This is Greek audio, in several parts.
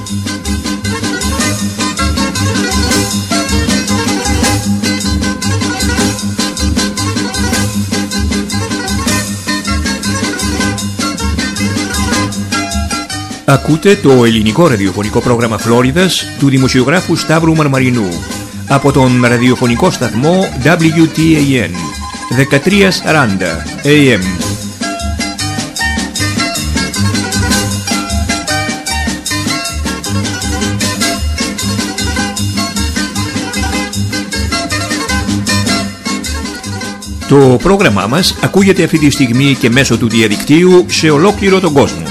Ακούτε το ελληνικό ραδιοφωνικό πρόγραμμα Φλόριδας του δημοσιογράφου Σταύρου Μαρμαρινού από τον ραδιοφωνικό σταθμό WTAN 1340 AM. Το πρόγραμμά μας ακούγεται αυτή τη στιγμή και μέσω του διαδικτύου σε ολόκληρο τον κόσμο.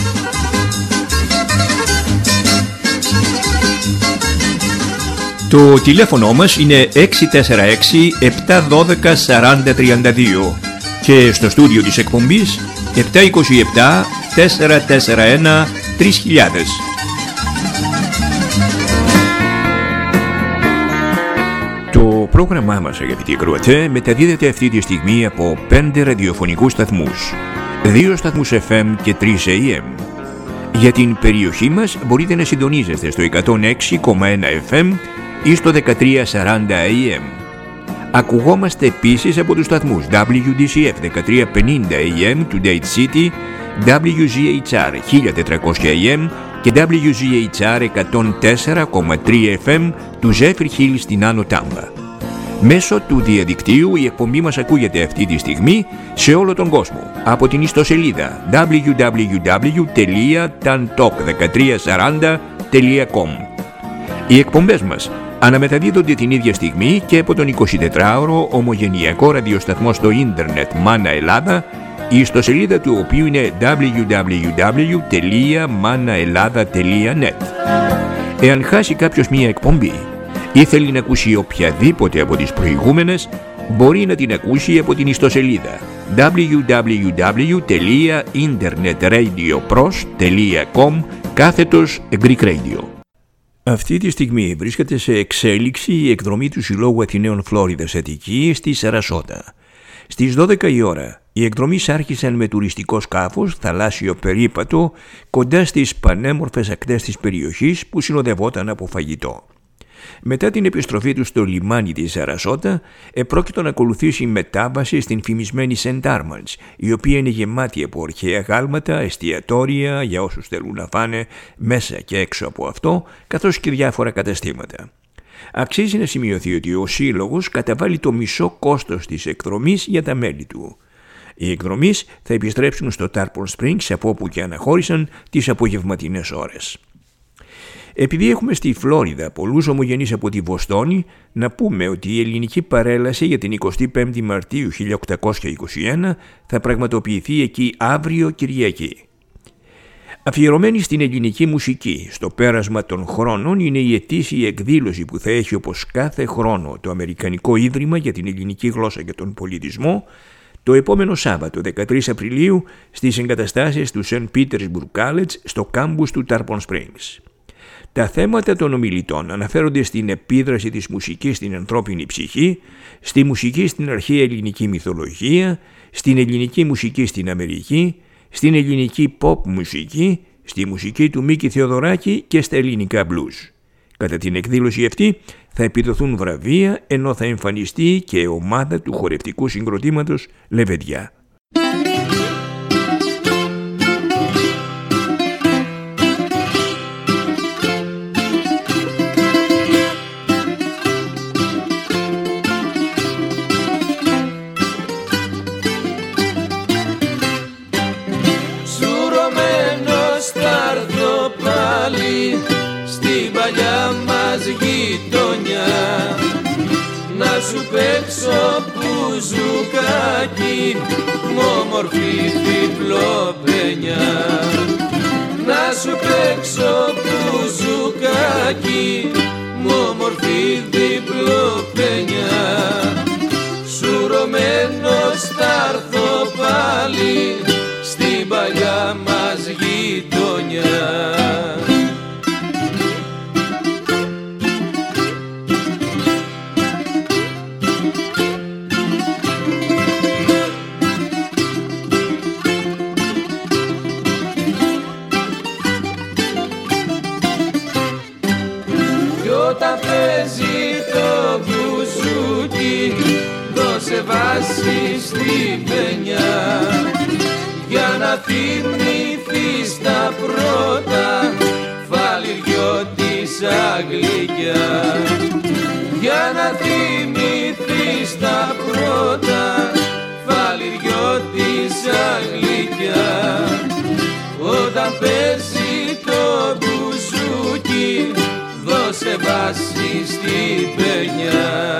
Το τηλέφωνο μας είναι 646-712-4032 και στο στούντιο της εκπομπής 727-441-3000. Το πρόγραμμά μας, αγαπητοί ακροατές, μεταδίδεται αυτή τη στιγμή από 5 ραδιοφωνικούς σταθμούς, 2 σταθμούς FM και 3 AM. Για την περιοχή μας μπορείτε να συντονίζεστε στο 106,1 FM ή στο 1340 AM. Ακουγόμαστε επίσης από τους σταθμούς WDCF 1350 AM του Dade City, WGHR 1400 AM και WGHR 104,3 FM του Zephyr Hill στην Άνω Τάμπα. Μέσω του διαδικτύου η εκπομπή μας ακούγεται αυτή τη στιγμή σε όλο τον κόσμο από την ιστοσελίδα www.tantalk1340.com. Οι εκπομπές μας αναμεταδίδονται την ίδια στιγμή και από τον 24ωρο ομογενειακό ραδιοσταθμό στο ίντερνετ Μάνα Ελλάδα, η ιστοσελίδα του οποίου είναι www.manaelada.net. Εάν χάσει κάποιος μία εκπομπή ή θέλει να ακούσει οποιαδήποτε από τις προηγούμενες, μπορεί να την ακούσει από την ιστοσελίδα www.internetradiopros.com/Greek Radio. Αυτή τη στιγμή βρίσκεται σε εξέλιξη η εκδρομή του Συλλόγου Αθηναίων Φλόριδας Αττική στη Σαρασότα. Στις 12 η ώρα οι εκδρομείς άρχισαν με τουριστικό σκάφος, θαλάσσιο περίπατο, κοντά στις πανέμορφες ακτές της περιοχής που συνοδευόταν από φαγητό. Μετά την επιστροφή του στο λιμάνι της Σαρασότα, επρόκειτο να ακολουθήσει μετάβαση στην φημισμένη Σεντ Άρμαντς, η οποία είναι γεμάτη από αρχαία γάλματα, εστιατόρια για όσους θέλουν να φάνε μέσα και έξω από αυτό, καθώς και διάφορα καταστήματα. Αξίζει να σημειωθεί ότι ο Σύλλογος καταβάλει το μισό κόστος της εκδρομής για τα μέλη του. Οι εκδρομείς θα επιστρέψουν στο Tarpon Springs από όπου και αναχώρησαν τις απογευματινές ώρες. Επειδή έχουμε στη Φλόριδα πολλούς ομογενείς από τη Βοστόνη, να πούμε ότι η ελληνική παρέλαση για την 25η Μαρτίου 1821 θα πραγματοποιηθεί εκεί αύριο Κυριακή. Αφιερωμένη στην ελληνική μουσική, στο πέρασμα των χρόνων, είναι η ετήσια εκδήλωση που θα έχει όπως κάθε χρόνο το Αμερικανικό Ίδρυμα για την Ελληνική Γλώσσα και τον Πολιτισμό, το επόμενο Σάββατο 13 Απριλίου στις εγκαταστάσεις του St. Petersburg College στο κάμπους του Tarpon Springs. Τα θέματα των ομιλητών αναφέρονται στην επίδραση της μουσικής στην ανθρώπινη ψυχή, στη μουσική στην αρχαία ελληνική μυθολογία, στην ελληνική μουσική στην Αμερική, στην ελληνική pop μουσική, στη μουσική του Μίκη Θεοδωράκη και στα ελληνικά blues. Κατά την εκδήλωση αυτή θα επιδοθούν βραβεία, ενώ θα εμφανιστεί και ομάδα του χορευτικού συγκροτήματος Λεβεντιά. Σου παίξω μπουζουκάκι, μόμορφη διπλοπένια. Να σου παίξω μπουζουκάκι, μόμορφη διπλοπένια. Σουρωμένος θα'ρθω πάλι στην παλιά μας γειτονιά. βάσεις στην παινιά, για να θυμηθείς τα πρώτα φαλιριώτησα γλυκιά, για να θυμηθείς τα πρώτα φαλιριώτησα γλυκιά. Όταν παίζει το μπουζούκι, δώσε βάση στην παινιά.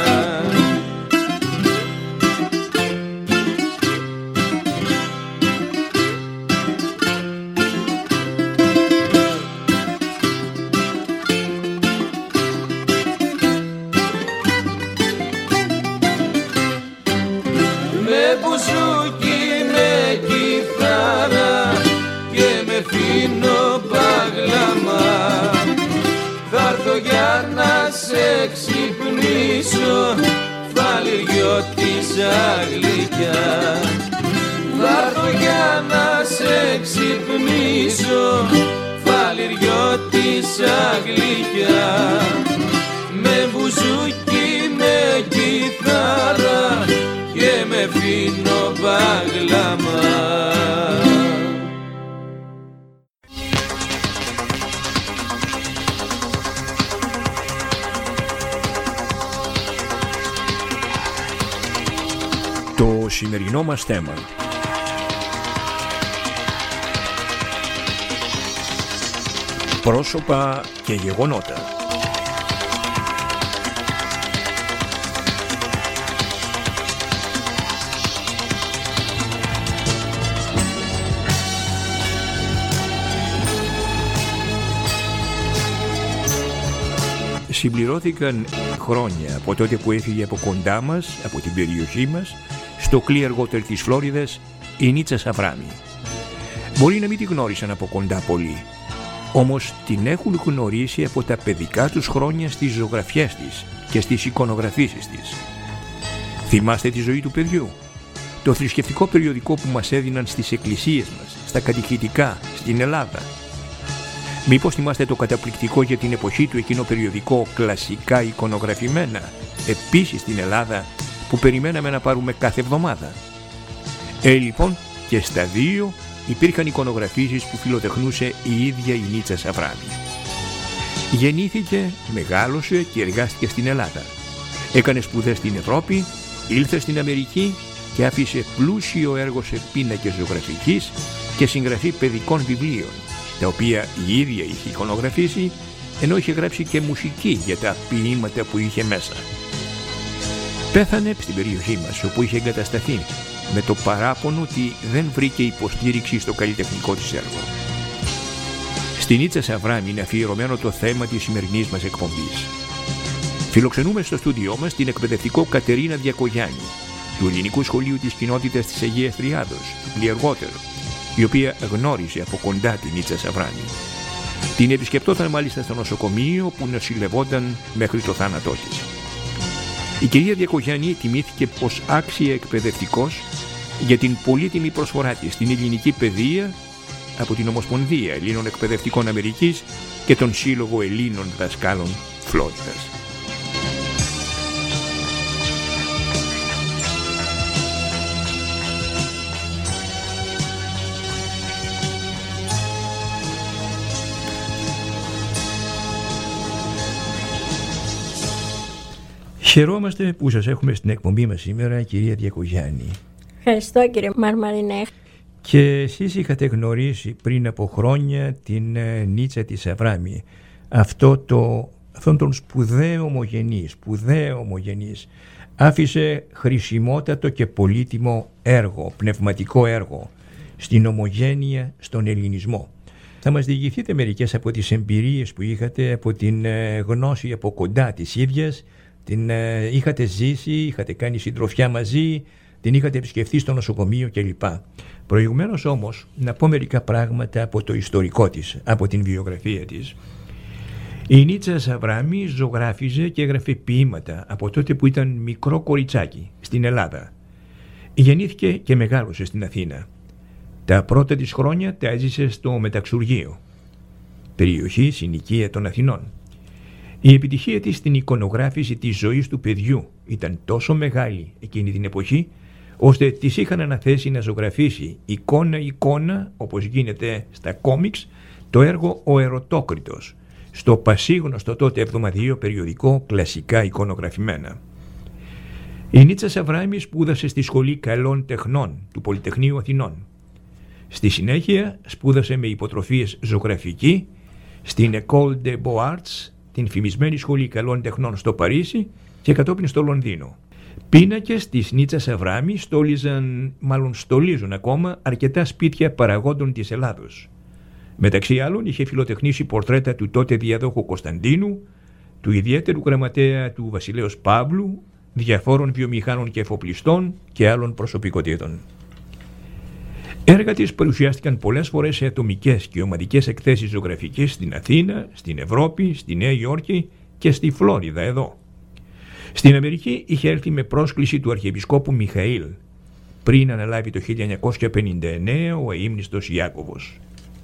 Με μπουζούκι, με κιθάρα και με φίνο παγλαμά, θα'ρθω για να σε ξυπνήσω, φαλιριώτησα γλυκιά. Θα'ρθω για να σε ξυπνήσω, φαλιριώτησα γλυκιά. Με μπουζούκι, με κιθάρα και με φίνο παγλαμά. Το σημερινό μας θέμα: πρόσωπα και γεγονότα. Συμπληρώθηκαν χρόνια από τότε που έφυγε από κοντά μας, από την περιοχή μας, στο Clearwater της Φλόριδας, η Νίτσα Σαβράμι. Μπορεί να μην τη γνώρισαν από κοντά πολύ, όμως την έχουν γνωρίσει από τα παιδικά τους χρόνια στις ζωγραφιές της και στις εικονογραφήσεις της. Θυμάστε τη ζωή του παιδιού? Το θρησκευτικό περιοδικό που μας έδιναν στις εκκλησίες μας, στα κατηχητικά, στην Ελλάδα. Μήπως θυμάστε το καταπληκτικό για την εποχή του εκείνο περιοδικό κλασικά εικονογραφημένα, επίσης στην Ελλάδα, που περιμέναμε να πάρουμε κάθε εβδομάδα? Λοιπόν, και στα δύο υπήρχαν εικονογραφήσεις που φιλοτεχνούσε η ίδια η Νίτσα Σαβράμι. Γεννήθηκε, μεγάλωσε και εργάστηκε στην Ελλάδα. Έκανε σπουδές στην Ευρώπη, ήλθε στην Αμερική και άφησε πλούσιο έργο σε πίνακες ζωγραφικής και συγγραφή παιδικών βιβλίων, τα οποία η ίδια είχε εικονογραφήσει, ενώ είχε γράψει και μουσική για τα ποίηματα που είχε μέσα. Πέθανε στην περιοχή μας, όπου είχε εγκατασταθεί, με το παράπονο ότι δεν βρήκε υποστήριξη στο καλλιτεχνικό της έργο. Στη Νίτσα Σαβράμι είναι αφιερωμένο το θέμα της σημερινής μας εκπομπής. Φιλοξενούμε στο στούντιό μας την εκπαιδευτικό Κατερίνα Διακογιάννη, του Ελληνικού Σχολείου της Κοινότητας της Αγίας Τριάδος, του Clearwater, η οποία γνώρισε από κοντά την Νίτσα Σαβράμι. Την επισκεπτόταν μάλιστα στο νοσοκομείο που νοσηλευόταν μέχρι το θάνατό της. Η κυρία Διακογιάννη τιμήθηκε ως άξια εκπαιδευτικός για την πολύτιμη προσφορά της στην ελληνική παιδεία από την Ομοσπονδία Ελλήνων Εκπαιδευτικών Αμερικής και τον Σύλλογο Ελλήνων Δασκάλων Φλόριδας. Χαιρόμαστε που σας έχουμε στην εκπομπή μας σήμερα, κυρία Διακογιάννη. Ευχαριστώ, κύριε Μαρμαρινέ. Και εσείς είχατε γνωρίσει πριν από χρόνια την Νίτσα τη Σαβράμι, αυτόν τον σπουδαίο ομογενής. Άφησε χρησιμότατο και πολύτιμο έργο, πνευματικό έργο, στην ομογένεια, στον ελληνισμό. Θα μας διηγηθείτε μερικές από τις εμπειρίες που είχατε, από την γνώση από κοντά της ίδιας. Την είχατε ζήσει, είχατε κάνει συντροφιά μαζί, την είχατε επισκεφθεί στο νοσοκομείο κλπ. Προηγουμένως όμως να πω μερικά πράγματα από το ιστορικό της, από την βιογραφία της. Η Νίτσα Σαβράμι ζωγράφιζε και έγραφε ποίηματα από τότε που ήταν μικρό κοριτσάκι στην Ελλάδα. Γεννήθηκε και μεγάλωσε στην Αθήνα. Τα πρώτα της χρόνια τα έζησε στο Μεταξουργείο, περιοχή συνοικία των Αθηνών. Η επιτυχία της στην εικονογράφηση της ζωής του παιδιού ήταν τόσο μεγάλη εκείνη την εποχή ώστε τις είχαν αναθέσει να ζωγραφίσει εικόνα-εικόνα, όπως γίνεται στα κόμιξ, το έργο «Ο Ερωτόκριτος», στο πασίγνωστο τότε εβδομαδιαίο περιοδικό κλασικά εικονογραφημένα. Η Νίτσα Σαβράμι σπούδασε στη Σχολή Καλών Τεχνών του Πολυτεχνείου Αθηνών. Στη συνέχεια σπούδασε με υποτροφίες ζωγραφική στην École des Beaux-Arts, την φημισμένη Σχολή Καλών Τεχνών στο Παρίσι, και κατόπιν στο Λονδίνο. Πίνακες της Νίτσα Σαβράμι στολίζουν ακόμα αρκετά σπίτια παραγόντων της Ελλάδος. Μεταξύ άλλων είχε φιλοτεχνήσει πορτρέτα του τότε διαδόχου Κωνσταντίνου, του ιδιαίτερου γραμματέα του βασιλέως Παύλου, διαφόρων βιομηχάνων και εφοπλιστών και άλλων προσωπικότητων. Έργα της παρουσιάστηκαν πολλές φορές σε ατομικές και ομαδικές εκθέσεις ζωγραφικής στην Αθήνα, στην Ευρώπη, στη Νέα Υόρκη και στη Φλόριδα εδώ. Στην Αμερική είχε έρθει με πρόσκληση του Αρχιεπισκόπου Μιχαήλ, πριν αναλάβει το 1959 ο αείμνηστος Ιάκωβος.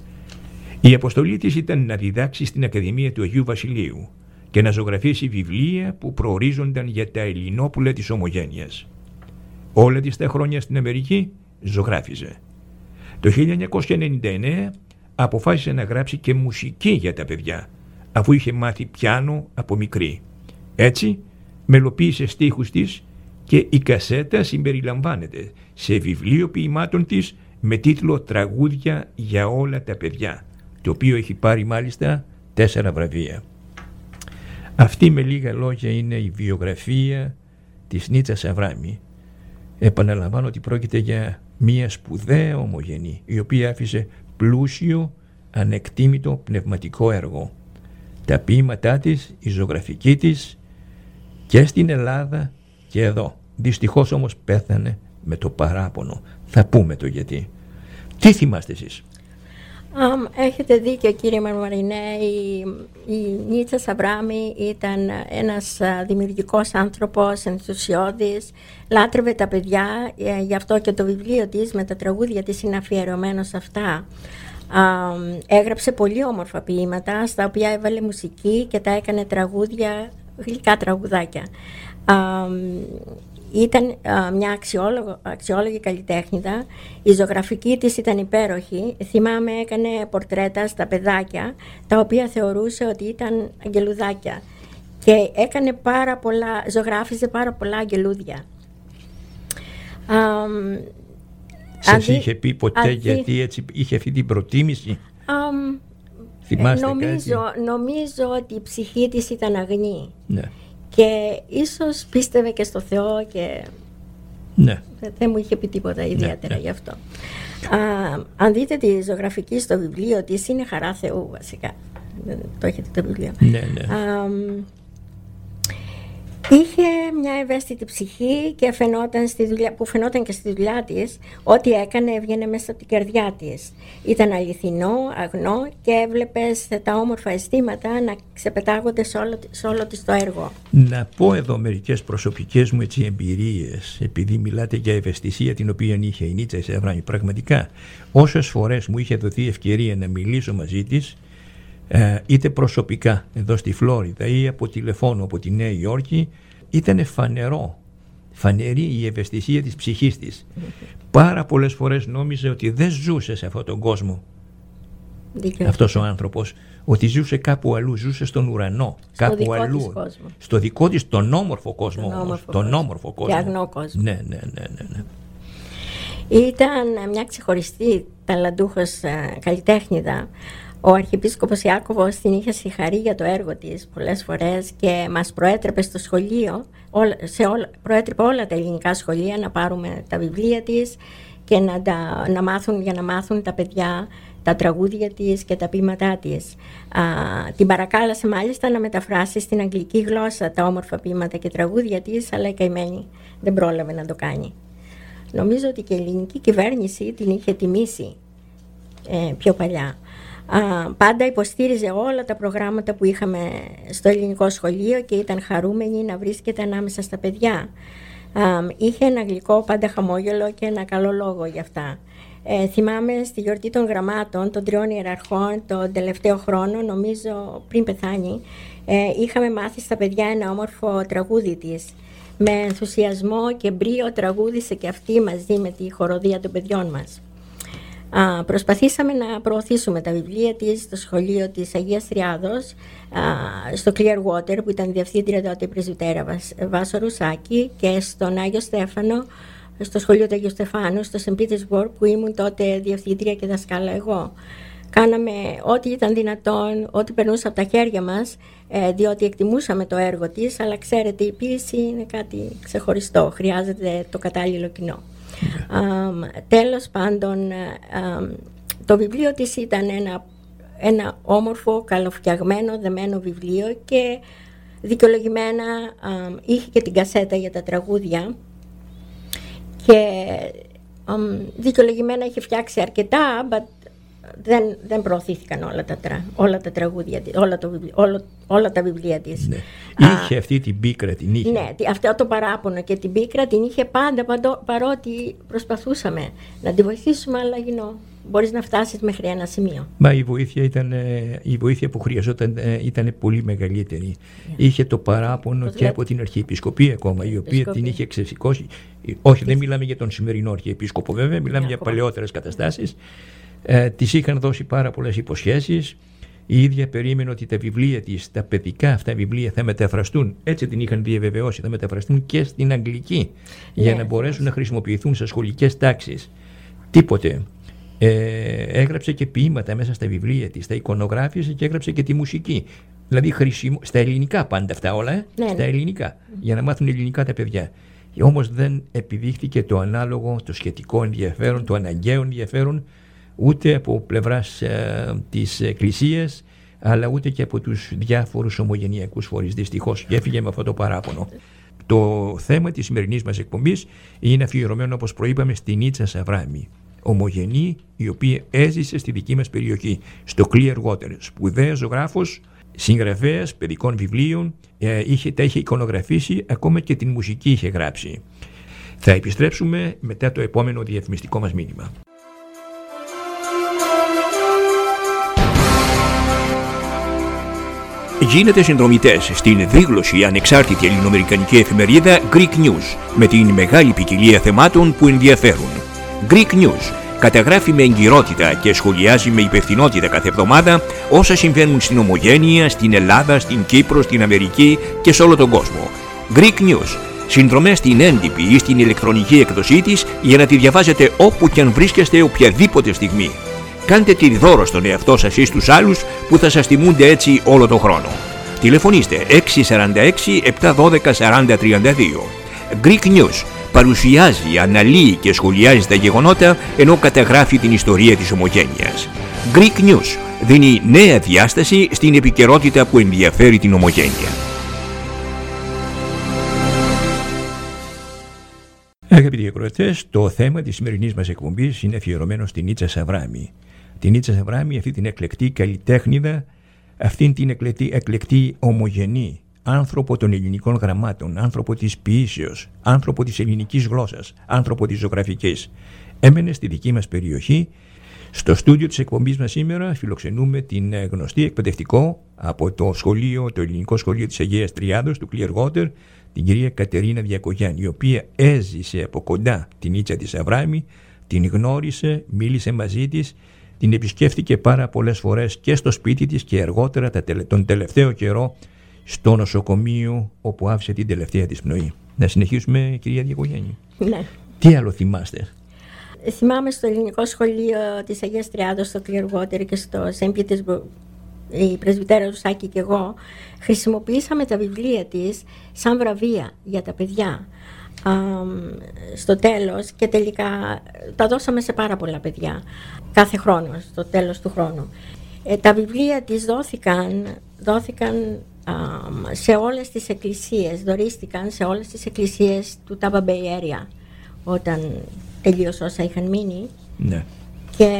Η αποστολή της ήταν να διδάξει στην Ακαδημία του Αγίου Βασιλείου και να ζωγραφίσει βιβλία που προορίζονταν για τα Ελληνόπουλα της Ομογένειας. Όλα της τα χρόνια στην Αμερική ζωγράφιζε. Το 1999 αποφάσισε να γράψει και μουσική για τα παιδιά, αφού είχε μάθει πιάνο από μικρή. Έτσι μελοποίησε στίχους της και η κασέτα συμπεριλαμβάνεται σε βιβλίο ποιημάτων της με τίτλο «Τραγούδια για όλα τα παιδιά», το οποίο έχει πάρει μάλιστα 4 βραβεία. Αυτή με λίγα λόγια είναι η βιογραφία της Νίτσα Σαβράμι. Επαναλαμβάνω ότι πρόκειται για μία σπουδαία ομογενή, η οποία άφησε πλούσιο, ανεκτήμητο πνευματικό έργο. Τα ποίηματά της, η ζωγραφική της και στην Ελλάδα και εδώ. Δυστυχώς όμως πέθανε με το παράπονο. Θα πούμε το γιατί. Τι θυμάστε εσείς? Έχετε δίκιο, κύριε Μαρμαρινέ. Η Νίτσα Σαβράμι ήταν ένας δημιουργικός άνθρωπος, ενθουσιώδης, λάτρευε τα παιδιά, γι' αυτό και το βιβλίο της με τα τραγούδια της είναι αφιερωμένο σε αυτά. Έγραψε πολύ όμορφα ποίηματα, στα οποία έβαλε μουσική και τα έκανε τραγούδια, γλυκά τραγουδάκια. Ήταν μια αξιόλογη καλλιτέχνηδα. Η ζωγραφική της ήταν υπέροχη. Θυμάμαι έκανε πορτρέτα στα παιδάκια, τα οποία θεωρούσε ότι ήταν αγγελουδάκια, και έκανε ζωγράφιζε πάρα πολλά αγγελούδια. Σας είχε πει ποτέ γιατί έτσι είχε αυτή την προτίμηση? Θυμάστε νομίζω ότι η ψυχή της ήταν αγνή. Ναι. Και ίσως πίστευε και στο Θεό και ναι. Δεν μου είχε πει τίποτα ιδιαίτερα γι' αυτό. Αν δείτε τη ζωγραφική στο βιβλίο της, είναι χαρά Θεού βασικά. Το έχετε το βιβλίο. Ναι. Είχε μια ευαίσθητη ψυχή και φαινόταν και στη δουλειά της. Ό,τι έκανε έβγαινε μέσα από την καρδιά της. Ήταν αληθινό, αγνό, και έβλεπες τα όμορφα αισθήματα να ξεπετάγονται σε όλο της το έργο. Να πω εδώ μερικές προσωπικές μου εμπειρίες, επειδή μιλάτε για ευαισθησία την οποία είχε η Νίτσα Σαβράμι. Πραγματικά, όσες φορές μου είχε δοθεί ευκαιρία να μιλήσω μαζί της, είτε προσωπικά εδώ στη Φλόριδα ή από τηλεφώνο από τη Νέα Υόρκη, ήταν φανερή η ευαισθησία της ψυχής της. Πάρα πολλές φορές νόμιζε ότι δεν ζούσε σε αυτόν τον κόσμο αυτός ο άνθρωπος, ότι ζούσε κάπου αλλού, ζούσε στον ουρανό, κάπου αλλού, στο δικό της τον όμορφο κόσμο, τον όμορφο κόσμο και αγνό κόσμο. Ναι. Ήταν μια ξεχωριστή ταλαντούχος καλλιτέχνηδα. Ο Αρχιεπίσκοπος Ιάκωβος την είχε συγχαρεί για το έργο της πολλές φορές και μας προέτρεπε στο σχολείο, προέτρεπε όλα τα ελληνικά σχολεία να πάρουμε τα βιβλία της και να μάθουν τα παιδιά τα τραγούδια της και τα ποίηματά της. Την παρακάλεσε μάλιστα να μεταφράσει στην αγγλική γλώσσα τα όμορφα ποίηματα και τραγούδια της, αλλά η καημένη δεν πρόλαβε να το κάνει. Νομίζω ότι και η ελληνική κυβέρνηση την είχε τιμήσει πιο παλιά. Πάντα υποστήριζε όλα τα προγράμματα που είχαμε στο ελληνικό σχολείο και ήταν χαρούμενη να βρίσκεται ανάμεσα στα παιδιά. Είχε ένα γλυκό πάντα χαμόγελο και ένα καλό λόγο γι' αυτά. Θυμάμαι στη γιορτή των γραμμάτων των 3 ιεραρχών τον τελευταίο χρόνο, νομίζω πριν πεθάνει, είχαμε μάθει στα παιδιά ένα όμορφο τραγούδι της. με ενθουσιασμό και μπρίο τραγούδισε και αυτή μαζί με τη χοροδία των παιδιών μας. Προσπαθήσαμε να προωθήσουμε τα βιβλία της στο σχολείο της Αγίας Τριάδος, στο Clearwater, που ήταν διευθύντρια τότε η πρεσβυτέρα Βάσο Ρουσάκη, και στον Άγιο Στέφανο, στο σχολείο του Αγίου Στεφάνου, στο St. Petersburg, που ήμουν τότε διευθύντρια και δασκάλα εγώ. Κάναμε ό,τι ήταν δυνατόν, ό,τι περνούσε από τα χέρια μας, διότι εκτιμούσαμε το έργο της, αλλά ξέρετε, η ποίηση είναι κάτι ξεχωριστό, χρειάζεται το κατάλληλο κοινό. Τέλος πάντων, το βιβλίο της ήταν ένα όμορφο, καλοφτιαγμένο, δεμένο βιβλίο, και δικαιολογημένα είχε και την κασέτα για τα τραγούδια, και δικαιολογημένα είχε φτιάξει αρκετά, but δεν προωθήθηκαν όλα τα τραγούδια, όλα τα βιβλία της. Ναι. Είχε αυτή την πίκρα, την είχε. Ναι, αυτό το παράπονο και την πίκρα την είχε πάντα, παρότι προσπαθούσαμε να τη βοηθήσουμε, αλλά μπορείς να φτάσεις μέχρι ένα σημείο. Μα η βοήθεια που χρειαζόταν ήταν πολύ μεγαλύτερη. Είχε το παράπονο και από την Αρχιεπισκοπή ακόμα, η οποία την είχε ξεσηκώσει. Όχι, δεν μιλάμε για τον σημερινό Αρχιεπίσκοπο βέβαια, μιλάμε για παλαιότερες καταστάσεις. Της είχαν δώσει πάρα πολλές υποσχέσεις. Η ίδια περίμενε ότι τα βιβλία της, τα παιδικά αυτά βιβλία, θα μεταφραστούν. Έτσι την είχαν διαβεβαιώσει, θα μεταφραστούν και στην αγγλική, για να μπορέσουν να χρησιμοποιηθούν σε σχολικές τάξεις. Τίποτε. Έγραψε και ποίηματα μέσα στα βιβλία της, τα εικονογράφησε και έγραψε και τη μουσική. Δηλαδή στα ελληνικά πάντα αυτά όλα, στα ελληνικά, για να μάθουν ελληνικά τα παιδιά. Όμως δεν επιδείχθηκε το ανάλογο, το σχετικό ενδιαφέρον, το αναγκαίο ενδιαφέρον, ούτε από πλευράς της Εκκλησίας, αλλά ούτε και από τους διάφορους ομογενειακούς φορείς. Δυστυχώς, και έφυγε με αυτό το παράπονο. Το θέμα της σημερινής μας εκπομπής είναι αφιερωμένο, όπως προείπαμε, στη Νίτσα Σαβράμη, ομογενή, η οποία έζησε στη δική μας περιοχή, στο Clearwater, σπουδαία ζωγράφος, συγγραφέας παιδικών βιβλίων, τα είχε εικονογραφήσει, ακόμα και την μουσική είχε γράψει. Θα επιστρέψουμε μετά το επόμενο διαφημιστικό μας μήνυμα. Γίνετε συνδρομητές στην δίγλωση ανεξάρτητη ελληνοαμερικανική εφημερίδα Greek News, με την μεγάλη ποικιλία θεμάτων που ενδιαφέρουν. Greek News καταγράφει με εγκυρότητα και σχολιάζει με υπευθυνότητα κάθε εβδομάδα όσα συμβαίνουν στην Ομογένεια, στην Ελλάδα, στην Κύπρο, στην Αμερική και σε όλο τον κόσμο. Greek News. Συνδρομές στην έντυπη ή στην ηλεκτρονική εκδοσή της, για να τη διαβάζετε όπου και αν βρίσκεστε οποιαδήποτε στιγμή. Κάντε τη δώρο στον εαυτό σας ή στους άλλους, που θα σας τιμούνται έτσι όλο τον χρόνο. Τηλεφωνήστε 646 712 4032. Greek News παρουσιάζει, αναλύει και σχολιάζει τα γεγονότα, ενώ καταγράφει την ιστορία της Ομογένειας. Greek News δίνει νέα διάσταση στην επικαιρότητα που ενδιαφέρει την Ομογένεια. Αγαπητοί ακροατές, το θέμα της σημερινής μας εκπομπής είναι αφιερωμένο στην Νίτσα Σαβράμη. Την Νίτσα Σαβράμη, αυτή την εκλεκτή καλλιτέχνηδα, αυτήν την εκλεκτή ομογενή, άνθρωπο των ελληνικών γραμμάτων, άνθρωπο της ποιήσεως, άνθρωπο της ελληνικής γλώσσας, άνθρωπο της ζωγραφικής. Έμενε στη δική μας περιοχή. Στο στούντιο της εκπομπής μας σήμερα φιλοξενούμε την γνωστή εκπαιδευτικό από το ελληνικό σχολείο της Αγίας Τριάδος του Clearwater, την κυρία Κατερίνα Διακογιάννη, η οποία έζησε από κοντά την Νίτσα τη Σαβράμη, την γνώρισε, μίλησε μαζί της, την επισκέφθηκε πάρα πολλές φορές και στο σπίτι της και αργότερα τον τελευταίο καιρό στο νοσοκομείο, όπου άφησε την τελευταία της πνοή. Να συνεχίσουμε, κυρία Διακογιάννη. Ναι. Τι άλλο θυμάστε? Θυμάμαι στο ελληνικό σχολείο της Αγίας Τριάδος, στο Clearwater και στο St. Petersburg, η πρεσβυτέρα Ρουσάκη και εγώ χρησιμοποιήσαμε τα βιβλία της σαν βραβεία για τα παιδιά στο τέλος, και τελικά τα δώσαμε σε πάρα πολλά παιδιά κάθε χρόνο, στο τέλος του χρόνου. Τα βιβλία της δόθηκαν σε όλες τις εκκλησίες, δωρίστηκαν σε όλες τις εκκλησίες του Tampa Bay Area όταν τελείωσε όσα είχαν μείνει. Ναι. Και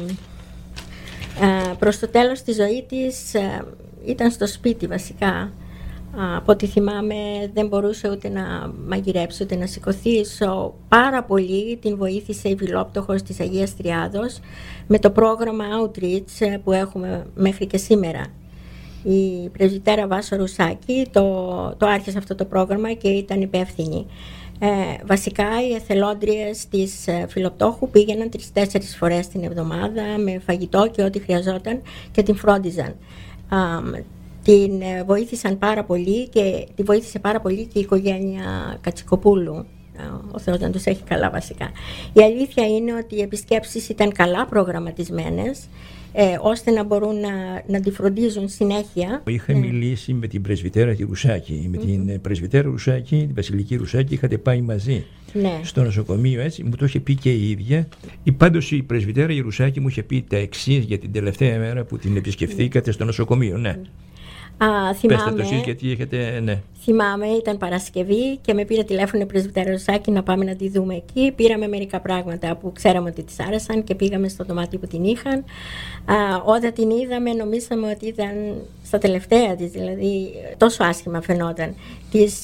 προς το τέλος της ζωής της ήταν στο σπίτι βασικά. Από ό,τι θυμάμαι δεν μπορούσε ούτε να μαγειρέψει ούτε να σηκωθεί. Πάρα πολύ την βοήθησε η Φιλόπτωχος της Αγίας Τριάδος με το πρόγραμμα Outreach που έχουμε μέχρι και σήμερα. η πρεσβυτέρα Βάσο Ρουσάκη το άρχισε αυτό το πρόγραμμα και ήταν υπεύθυνη. Βασικά οι εθελόντριες της Φιλοπτώχου πήγαιναν 3-4 φορές την εβδομάδα με φαγητό και ό,τι χρειαζόταν και την φρόντιζαν. Την βοήθησαν πάρα πολύ και τη βοήθησε πάρα πολύ και η οικογένεια Κατσικοπούλου. Ο Θεός να τους έχει καλά βασικά. Η αλήθεια είναι ότι οι επισκέψεις ήταν καλά προγραμματισμένες, ώστε να μπορούν να τη φροντίζουν συνέχεια. Είχα μιλήσει με την πρεσβυτέρα τη Ρουσάκη. Με την πρεσβυτέρα Ρουσάκη, την Βασιλική Ρουσάκη, είχατε πάει μαζί στο νοσοκομείο, έτσι. Μου το είχε πει και η ίδια. Πάντως η πρεσβυτέρα η Ρουσάκη μου είχε πει τα εξής για την τελευταία μέρα που την επισκεφθήκατε στο νοσοκομείο. Ναι. Πέστε το εσείς γιατί έχετε, ναι. Θυμάμαι, ήταν Παρασκευή και με πήρε τηλέφωνο η πρεσβυτέρα Ρουσάκη να πάμε να τη δούμε εκεί. Πήραμε μερικά πράγματα που ξέραμε ότι της άρεσαν και πήγαμε στο δωμάτιο που την είχαν. Όταν την είδαμε νομίζαμε ότι ήταν στα τελευταία της, δηλαδή τόσο άσχημα φαινόταν. Της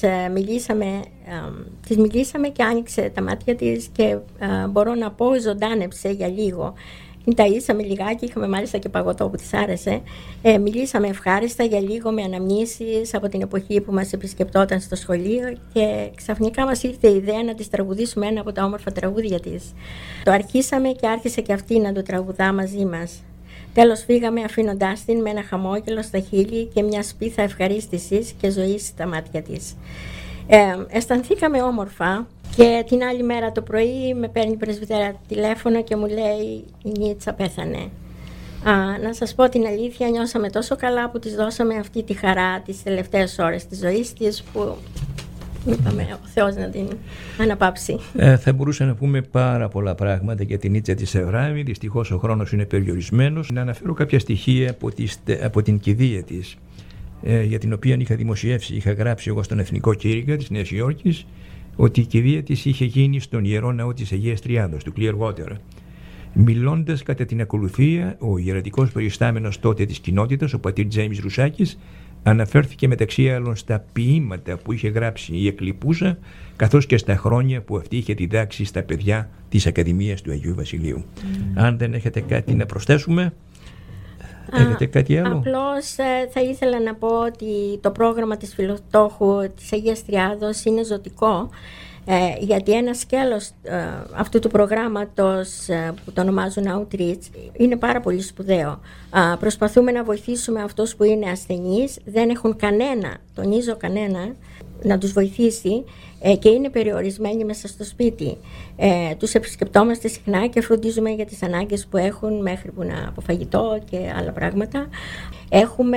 μιλήσαμε και άνοιξε τα μάτια της και μπορώ να πω ζωντάνεψε για λίγο. Την ταΐσαμε λιγάκι, είχαμε μάλιστα και παγωτό που της άρεσε. Μιλήσαμε ευχάριστα για λίγο με αναμνήσεις από την εποχή που μας επισκεπτόταν στο σχολείο και ξαφνικά μας ήρθε η ιδέα να της τραγουδήσουμε ένα από τα όμορφα τραγούδια της. Το αρχίσαμε και άρχισε και αυτή να το τραγουδά μαζί μας. Τέλος φύγαμε αφήνοντάς την με ένα χαμόγελο στα χείλη και μια σπίθα ευχαρίστησης και ζωής στα μάτια της. Αισθανθήκαμε όμορφα. Και την άλλη μέρα το πρωί με παίρνει η πρεσβυτέρα τηλέφωνο και μου λέει η Νίτσα πέθανε. Να σας πω την αλήθεια, νιώσαμε τόσο καλά που της δώσαμε αυτή τη χαρά τις τελευταίες ώρες της ζωής της που είπαμε ο Θεός να την αναπάψει. Θα μπορούσα να πούμε πάρα πολλά πράγματα για την Νίτσα της Αβράμη, δυστυχώς ο χρόνος είναι περιορισμένος. Να αναφέρω κάποια στοιχεία από την κηδεία της, για την οποία είχα γράψει εγώ στον Εθνικό Κήρυγα της Νέας Υόρκης, ότι η κηδεία της είχε γίνει στον Ιερό Ναό της Αγίας Τριάδος, του Clearwater. Μιλώντας κατά την ακολουθία, ο ιερατικός περιστάμενος τότε της κοινότητας, ο πατήρ Τζέιμς Ρουσάκης, αναφέρθηκε μεταξύ άλλων στα ποίηματα που είχε γράψει η Εκλειπούσα, καθώς και στα χρόνια που αυτή είχε διδάξει στα παιδιά της Ακαδημίας του Αγίου Βασιλείου. Αν δεν έχετε κάτι να προσθέσουμε... Έχετε κάτι άλλο? Απλώς θα ήθελα να πω ότι το πρόγραμμα της Φιλοπτώχου της Αγίας Τριάδος είναι ζωτικό, γιατί ένα σκέλος αυτού του προγράμματος που το ονομάζουν Outreach είναι πάρα πολύ σπουδαίο. Προσπαθούμε να βοηθήσουμε αυτούς που είναι ασθενείς, δεν έχουν κανένα, τονίζω κανένα, να τους βοηθήσει και είναι περιορισμένοι μέσα στο σπίτι. Τους επισκεπτόμαστε συχνά και φροντίζουμε για τις ανάγκες που έχουν μέχρι που να από φαγητό και άλλα πράγματα. Έχουμε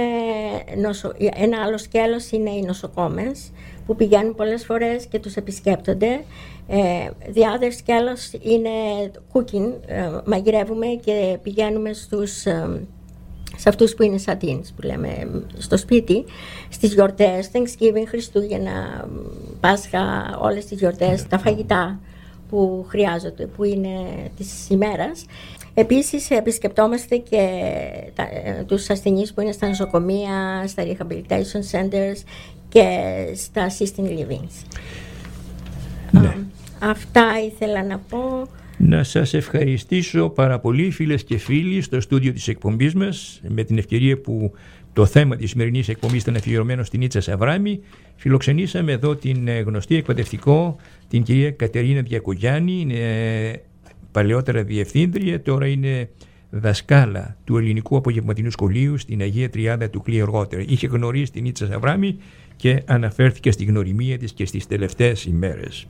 ένα άλλο σκέλος είναι οι νοσοκόμες που πηγαίνουν πολλές φορές και τους επισκέπτονται. The other σκέλος είναι cooking, μαγειρεύουμε και πηγαίνουμε σε αυτούς που είναι σατίνς, που λέμε στο σπίτι, στις γιορτές, Thanksgiving, Χριστούγεννα, Πάσχα, όλες τις γιορτές, τα φαγητά που χρειάζονται, που είναι της ημέρας. Επίσης επισκεπτόμαστε και τους ασθενείς που είναι στα νοσοκομεία, στα rehabilitation centers και στα assisted livings. Ναι. Αυτά ήθελα να πω. Να σας ευχαριστήσω πάρα πολύ, φίλες και φίλοι, στο στούντιο της εκπομπής μας, με την ευκαιρία που το θέμα της σημερινής εκπομπής ήταν αφιερωμένο στην Νίτσα Αβράμη. Φιλοξενήσαμε εδώ την γνωστή εκπαιδευτικό, την κυρία Κατερίνα Διακογιάννη, είναι παλαιότερα διευθύντρια, τώρα είναι δασκάλα του Ελληνικού Απογευματινού Σχολείου στην Αγία Τριάδα του Clearwater. Είχε γνωρίσει την Νίτσα Αβράμη και αναφέρθηκε στη γνωριμία της και στις τελευταίες ημέρες.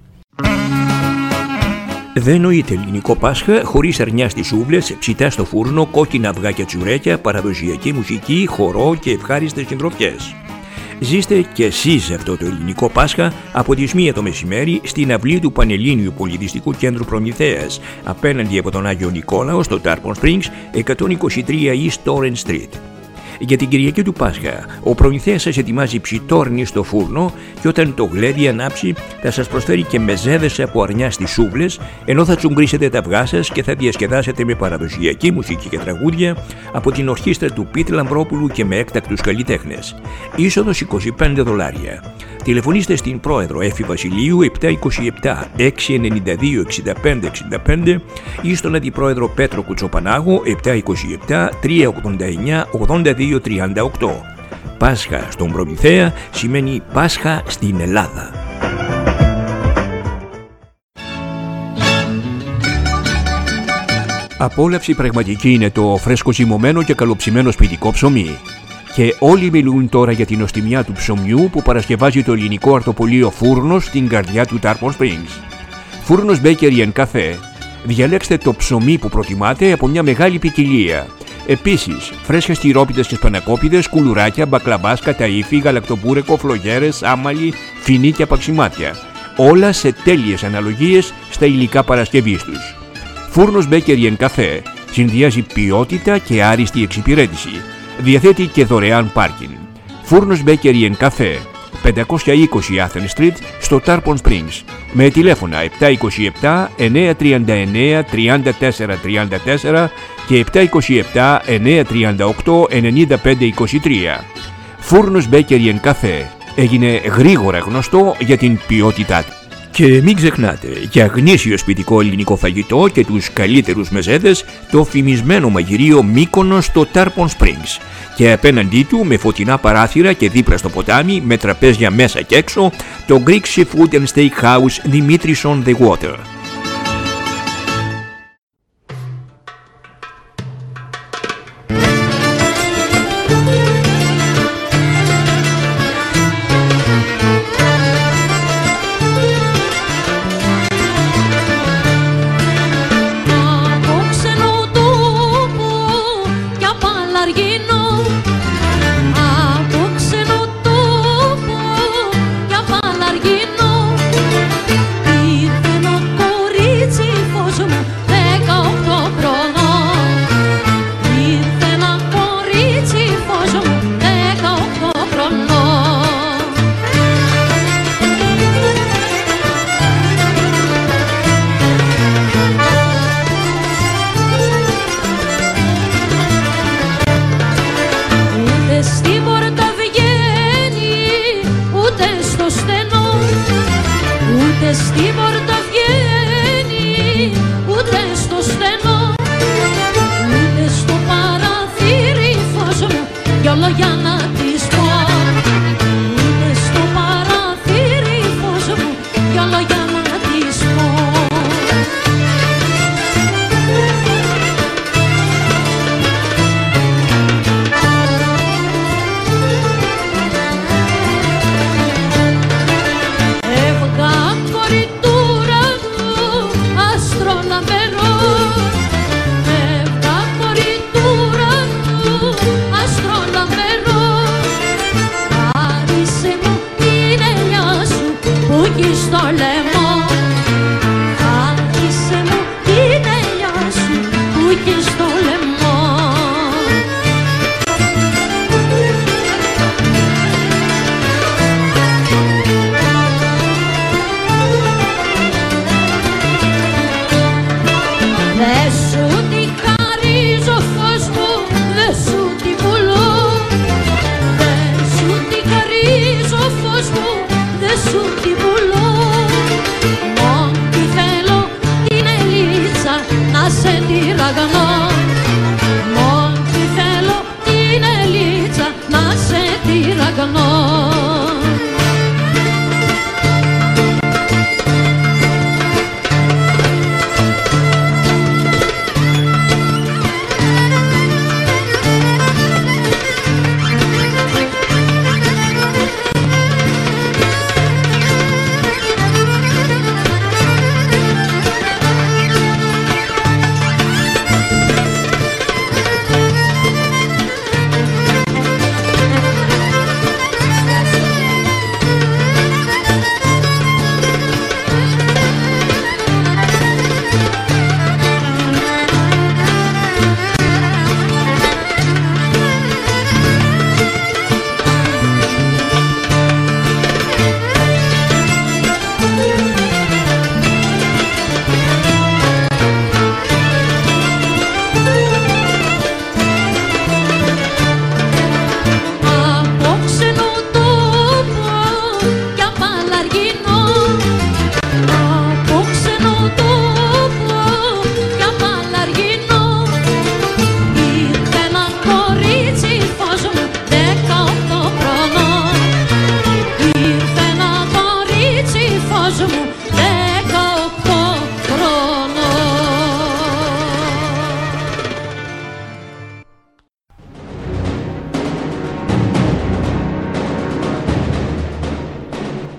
Δεν νοείται ελληνικό Πάσχα χωρίς αρνιά στις σούβλες, ψητά στο φούρνο, κόκκινα αυγά και τσουρέκια, παραδοσιακή μουσική, χορό και ευχάριστες συντροφιές. Ζήστε και εσείς αυτό το ελληνικό Πάσχα από τις 1 το μεσημέρι στην αυλή του Πανελλήνιου Πολιτιστικού Κέντρου Προμηθέας, απέναντι από τον Άγιο Νικόλαο στο Tarpon Springs, 123 East Torrens Street. Για την Κυριακή του Πάσχα, ο προμηθέας σας ετοιμάζει ψιτόρνη στο φούρνο και όταν το γλέδι ανάψει θα σας προσφέρει και μεζέδες από αρνιά στις σούβλες, ενώ θα τσουμπρίσετε τα αυγά σας και θα διασκεδάσετε με παραδοσιακή μουσική και τραγούδια από την ορχήστρα του Πίτη Λαμπρόπουλου και με έκτακτους καλλιτέχνες. Είσοδος $25. Τηλεφωνήστε στην πρόεδρο Έφη Βασιλείου 727 692 65 65 ή στον αντιπρόεδρο Πέτρο Κουτσοπανάγου 727 389 82 38. Πάσχα στον Προμηθέα σημαίνει Πάσχα στην Ελλάδα. Απόλαυση πραγματική είναι το φρέσκο ζυμωμένο και καλοψημένο σπιτικό ψωμί. Και όλοι μιλούν τώρα για την νοστιμιά του ψωμιού που παρασκευάζει το ελληνικό αρτοπολείο Φούρνος στην καρδιά του Tarpon Springs. Φούρνος Bakery & Cafe. Διαλέξτε το ψωμί που προτιμάτε από μια μεγάλη ποικιλία. Επίσης, φρέσκες τυρόπιτες και σπανακόπιτες, κουλουράκια, μπακλαμπάς, καταΐφι, γαλακτοπούρεκο, φλογέρες, άμαλι, φινί και απαξιμάτια. Όλα σε τέλειες αναλογίες στα υλικά παρασκευής τους. Φούρνος Bakery & Cafe συνδυάζει ποιότητα και άριστη εξυπηρέτηση. Διαθέτει και δωρεάν πάρκινγκ. Φούρνος Bakery & Cafe, 520 Athens Street στο Tarpon Springs, με τηλέφωνα 727 939 3434 και 727 938 9523. Φούρνος Bakery & Cafe έγινε γρήγορα γνωστό για την ποιότητά του. Και μην ξεχνάτε, για γνήσιο σπιτικό ελληνικό φαγητό και τους καλύτερους μεζέδες, το φημισμένο μαγειρίο Μύκονος στο Tarpon Springs. Και απέναντί του, με φωτεινά παράθυρα και δίπλα στο ποτάμι, με τραπέζια μέσα και έξω, το Greek Seafood and Steakhouse Dimitris on the Water.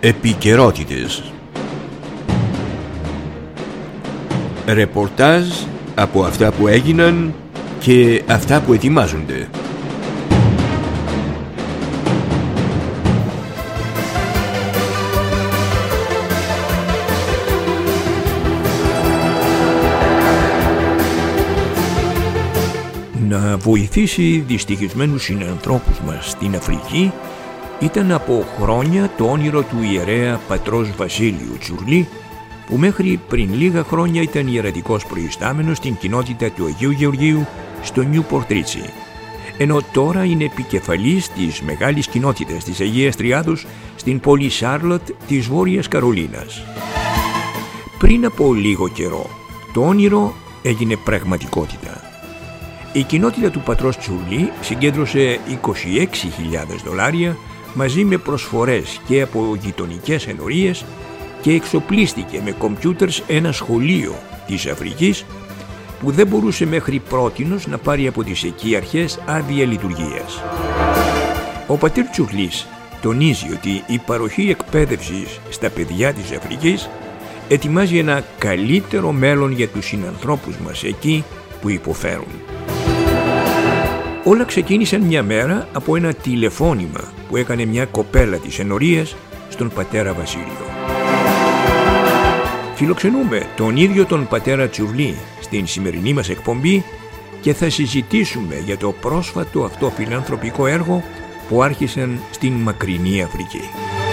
Επικαιρότητες. Ρεπορτάζ από αυτά που έγιναν και αυτά που ετοιμάζονται. Να βοηθήσει δυστυχισμένους συνανθρώπους μας στην Αφρική ήταν από χρόνια το όνειρο του ιερέα πατρός Βασίλειου Τσουρλή, που μέχρι πριν λίγα χρόνια ήταν ιερατικός προϊστάμενος στην κοινότητα του Αγίου Γεωργίου στο Νιούπορτ Ρίτσι, ενώ τώρα είναι επικεφαλής της μεγάλης κοινότητας της Αγίας Τριάδος στην πόλη Σάρλοτ της Βόρειας Καρολίνας. Πριν από λίγο καιρό το όνειρο έγινε πραγματικότητα. Η κοινότητα του πατρός Τσουρλή συγκέντρωσε $26.000 μαζί με προσφορές και από γειτονικές ενορίες και εξοπλίστηκε με κομπιούτερς ένα σχολείο της Αφρικής που δεν μπορούσε μέχρι πρότινος να πάρει από τις εκεί αρχές άδεια λειτουργίας. Ο πατήρ Τσουρλής τονίζει ότι η παροχή εκπαίδευσης στα παιδιά της Αφρικής ετοιμάζει ένα καλύτερο μέλλον για τους συνανθρώπους μας εκεί που υποφέρουν. Όλα ξεκίνησαν μια μέρα από ένα τηλεφώνημα που έκανε μια κοπέλα της ενορίας στον πατέρα Βασίλειο. Φιλοξενούμε τον ίδιο τον πατέρα Τσουρλή στην σημερινή μας εκπομπή και θα συζητήσουμε για το πρόσφατο αυτό φιλανθρωπικό έργο που άρχισαν στην μακρινή Αφρική.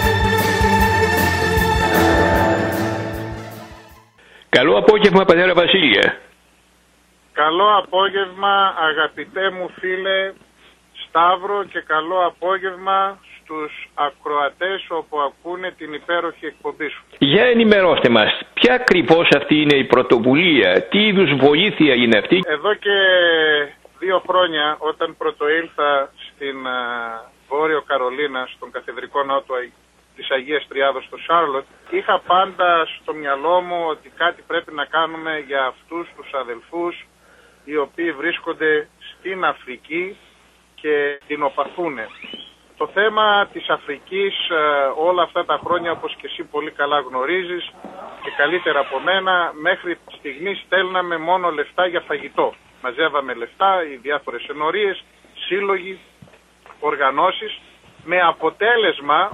Καλό απόγευμα, πατέρα Βασίλεια. Καλό απόγευμα, αγαπητέ μου φίλε Σταύρο, και καλό απόγευμα στους ακροατές όπου ακούνε την υπέροχη εκπομπή σου. Για ενημερώστε μας, ποια ακριβώς αυτή είναι η πρωτοβουλία, τι είδους βοήθεια είναι αυτή? Εδώ και 2 χρόνια, όταν πρωτοήλθα στην Βόρειο Καρολίνα, στον Καθεδρικό Ναό της Αγίας Τριάδος στο Σάρλοτ, είχα πάντα στο μυαλό μου ότι κάτι πρέπει να κάνουμε για αυτούς τους αδελφούς οι οποίοι βρίσκονται στην Αφρική και την οπαθούν. Το θέμα της Αφρικής όλα αυτά τα χρόνια, όπως και εσύ πολύ καλά γνωρίζεις και καλύτερα από μένα, μέχρι στιγμής στέλναμε μόνο λεφτά για φαγητό. Μαζεύαμε λεφτά, οι διάφορες ενορίες, σύλλογοι, οργανώσεις, με αποτέλεσμα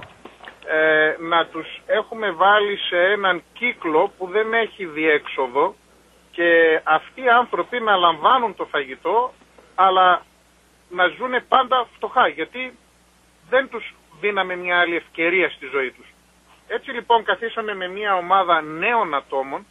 να τους έχουμε βάλει σε έναν κύκλο που δεν έχει διέξοδο και αυτοί οι άνθρωποι να λαμβάνουν το φαγητό αλλά να ζουν πάντα φτωχά, γιατί δεν τους δίναμε μια άλλη ευκαιρία στη ζωή τους. Έτσι λοιπόν καθίσαμε με μια ομάδα νέων ατόμων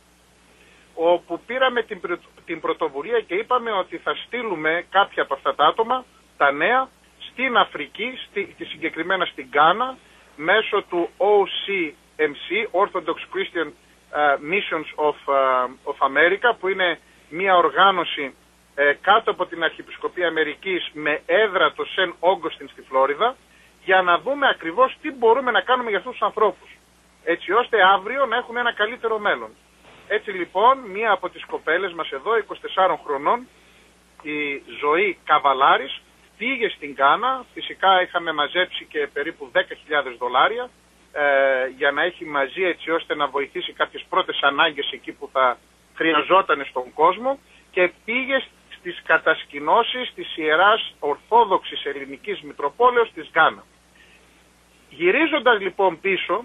όπου πήραμε την πρωτοβουλία και είπαμε ότι θα στείλουμε κάποια από αυτά τα άτομα, τα νέα, στην Αφρική, συγκεκριμένα στην Γκάνα, μέσω του OCMC, Orthodox Christian Missions of America, που είναι μια οργάνωση κάτω από την Αρχιεπισκοπή Αμερικής με έδρα το Σεν Όγκοστιν στη Φλόριδα, για να δούμε ακριβώς τι μπορούμε να κάνουμε για αυτούς τους ανθρώπους, έτσι ώστε αύριο να έχουν ένα καλύτερο μέλλον. Έτσι λοιπόν, μία από τις κοπέλες μας εδώ, 24 χρονών, η Ζωή Καβαλάρης, πήγε στην Γκάνα. Φυσικά είχαμε μαζέψει και περίπου $10.000 για να έχει μαζί, έτσι ώστε να βοηθήσει κάποιες πρώτες ανάγκες εκεί που θα χρειαζόταν στον κόσμο, και πήγε στις κατασκηνώσεις της Ιεράς Ορθόδοξης Ελληνικής Μητροπόλεως της Γκάνα. Γυρίζοντας λοιπόν πίσω,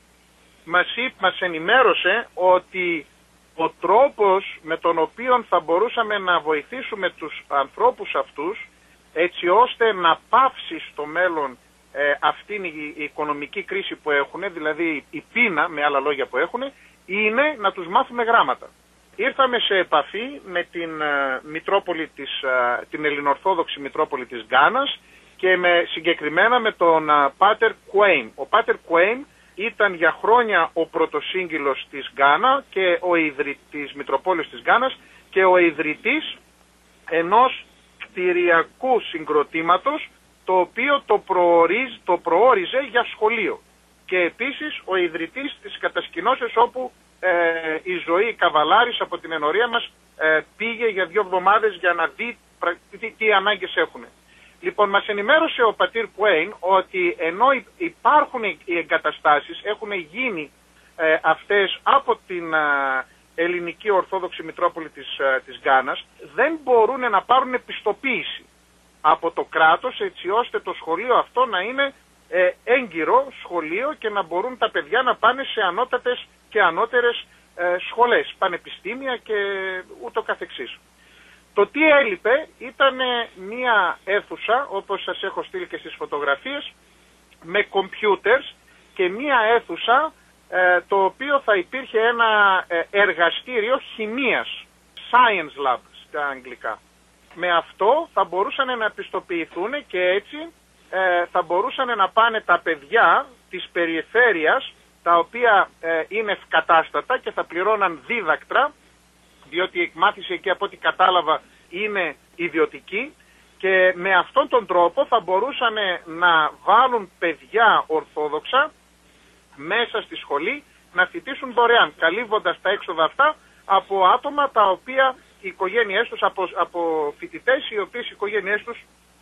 μας ενημέρωσε ότι ο τρόπος με τον οποίο θα μπορούσαμε να βοηθήσουμε τους ανθρώπους αυτούς, έτσι ώστε να πάυσει στο μέλλον αυτήν η οικονομική κρίση που έχουν, δηλαδή η πείνα, με άλλα λόγια, που έχουν, είναι να τους μάθουμε γράμματα. Ήρθαμε σε επαφή με την Μητρόπολη την Ελληνοορθόδοξη Μητρόπολη της Γκάνας και συγκεκριμένα με τον Πάτερ Κουέιν. Ο Πάτερ Κουέιν ήταν για χρόνια ο πρωτοσύγγυλος της Γκάνα και ο της Μητροπόλεως της Γκάνας και ο ιδρυτής ενός κτηριακού συγκροτήματος, το οποίο το προόριζε για σχολείο. Και επίσης ο ιδρυτής της κατασκηνώσεως όπου η Ζωή Καβαλάρης από την ενορία μας πήγε για 2 εβδομάδες για να δει τι ανάγκες έχουν. Λοιπόν, μας ενημέρωσε ο πατήρ Κουέιν ότι ενώ υπάρχουν οι εγκαταστάσεις, έχουν γίνει αυτές από την Ελληνική Ορθόδοξη Μητρόπολη της Γκάνας, δεν μπορούν να πάρουν επιστοποίηση από το κράτος, έτσι ώστε το σχολείο αυτό να είναι έγκυρο σχολείο και να μπορούν τα παιδιά να πάνε σε ανώτατες και ανώτερες σχολές, πανεπιστήμια και ούτω καθεξής. Το τι έλειπε ήταν μία αίθουσα, όπως σας έχω στείλει και στις φωτογραφίες, με κομπιούτερς και μία αίθουσα το οποίο θα υπήρχε ένα εργαστήριο χημείας, science lab στα αγγλικά. Με αυτό θα μπορούσαν να επιστοποιηθούν και έτσι θα μπορούσαν να πάνε τα παιδιά της περιφέρειας, τα οποία είναι ευκατάστατα και θα πληρώναν δίδακτρα, διότι η εκμάθηση εκεί από ό,τι κατάλαβα είναι ιδιωτική, και με αυτόν τον τρόπο θα μπορούσαν να βάλουν παιδιά ορθόδοξα μέσα στη σχολή να φοιτήσουν δωρεάν, καλύβοντας τα έξοδα αυτά από άτομα τα οποία οι οικογένειές τους, από φοιτητές οι οποίες οι οικογένειές τους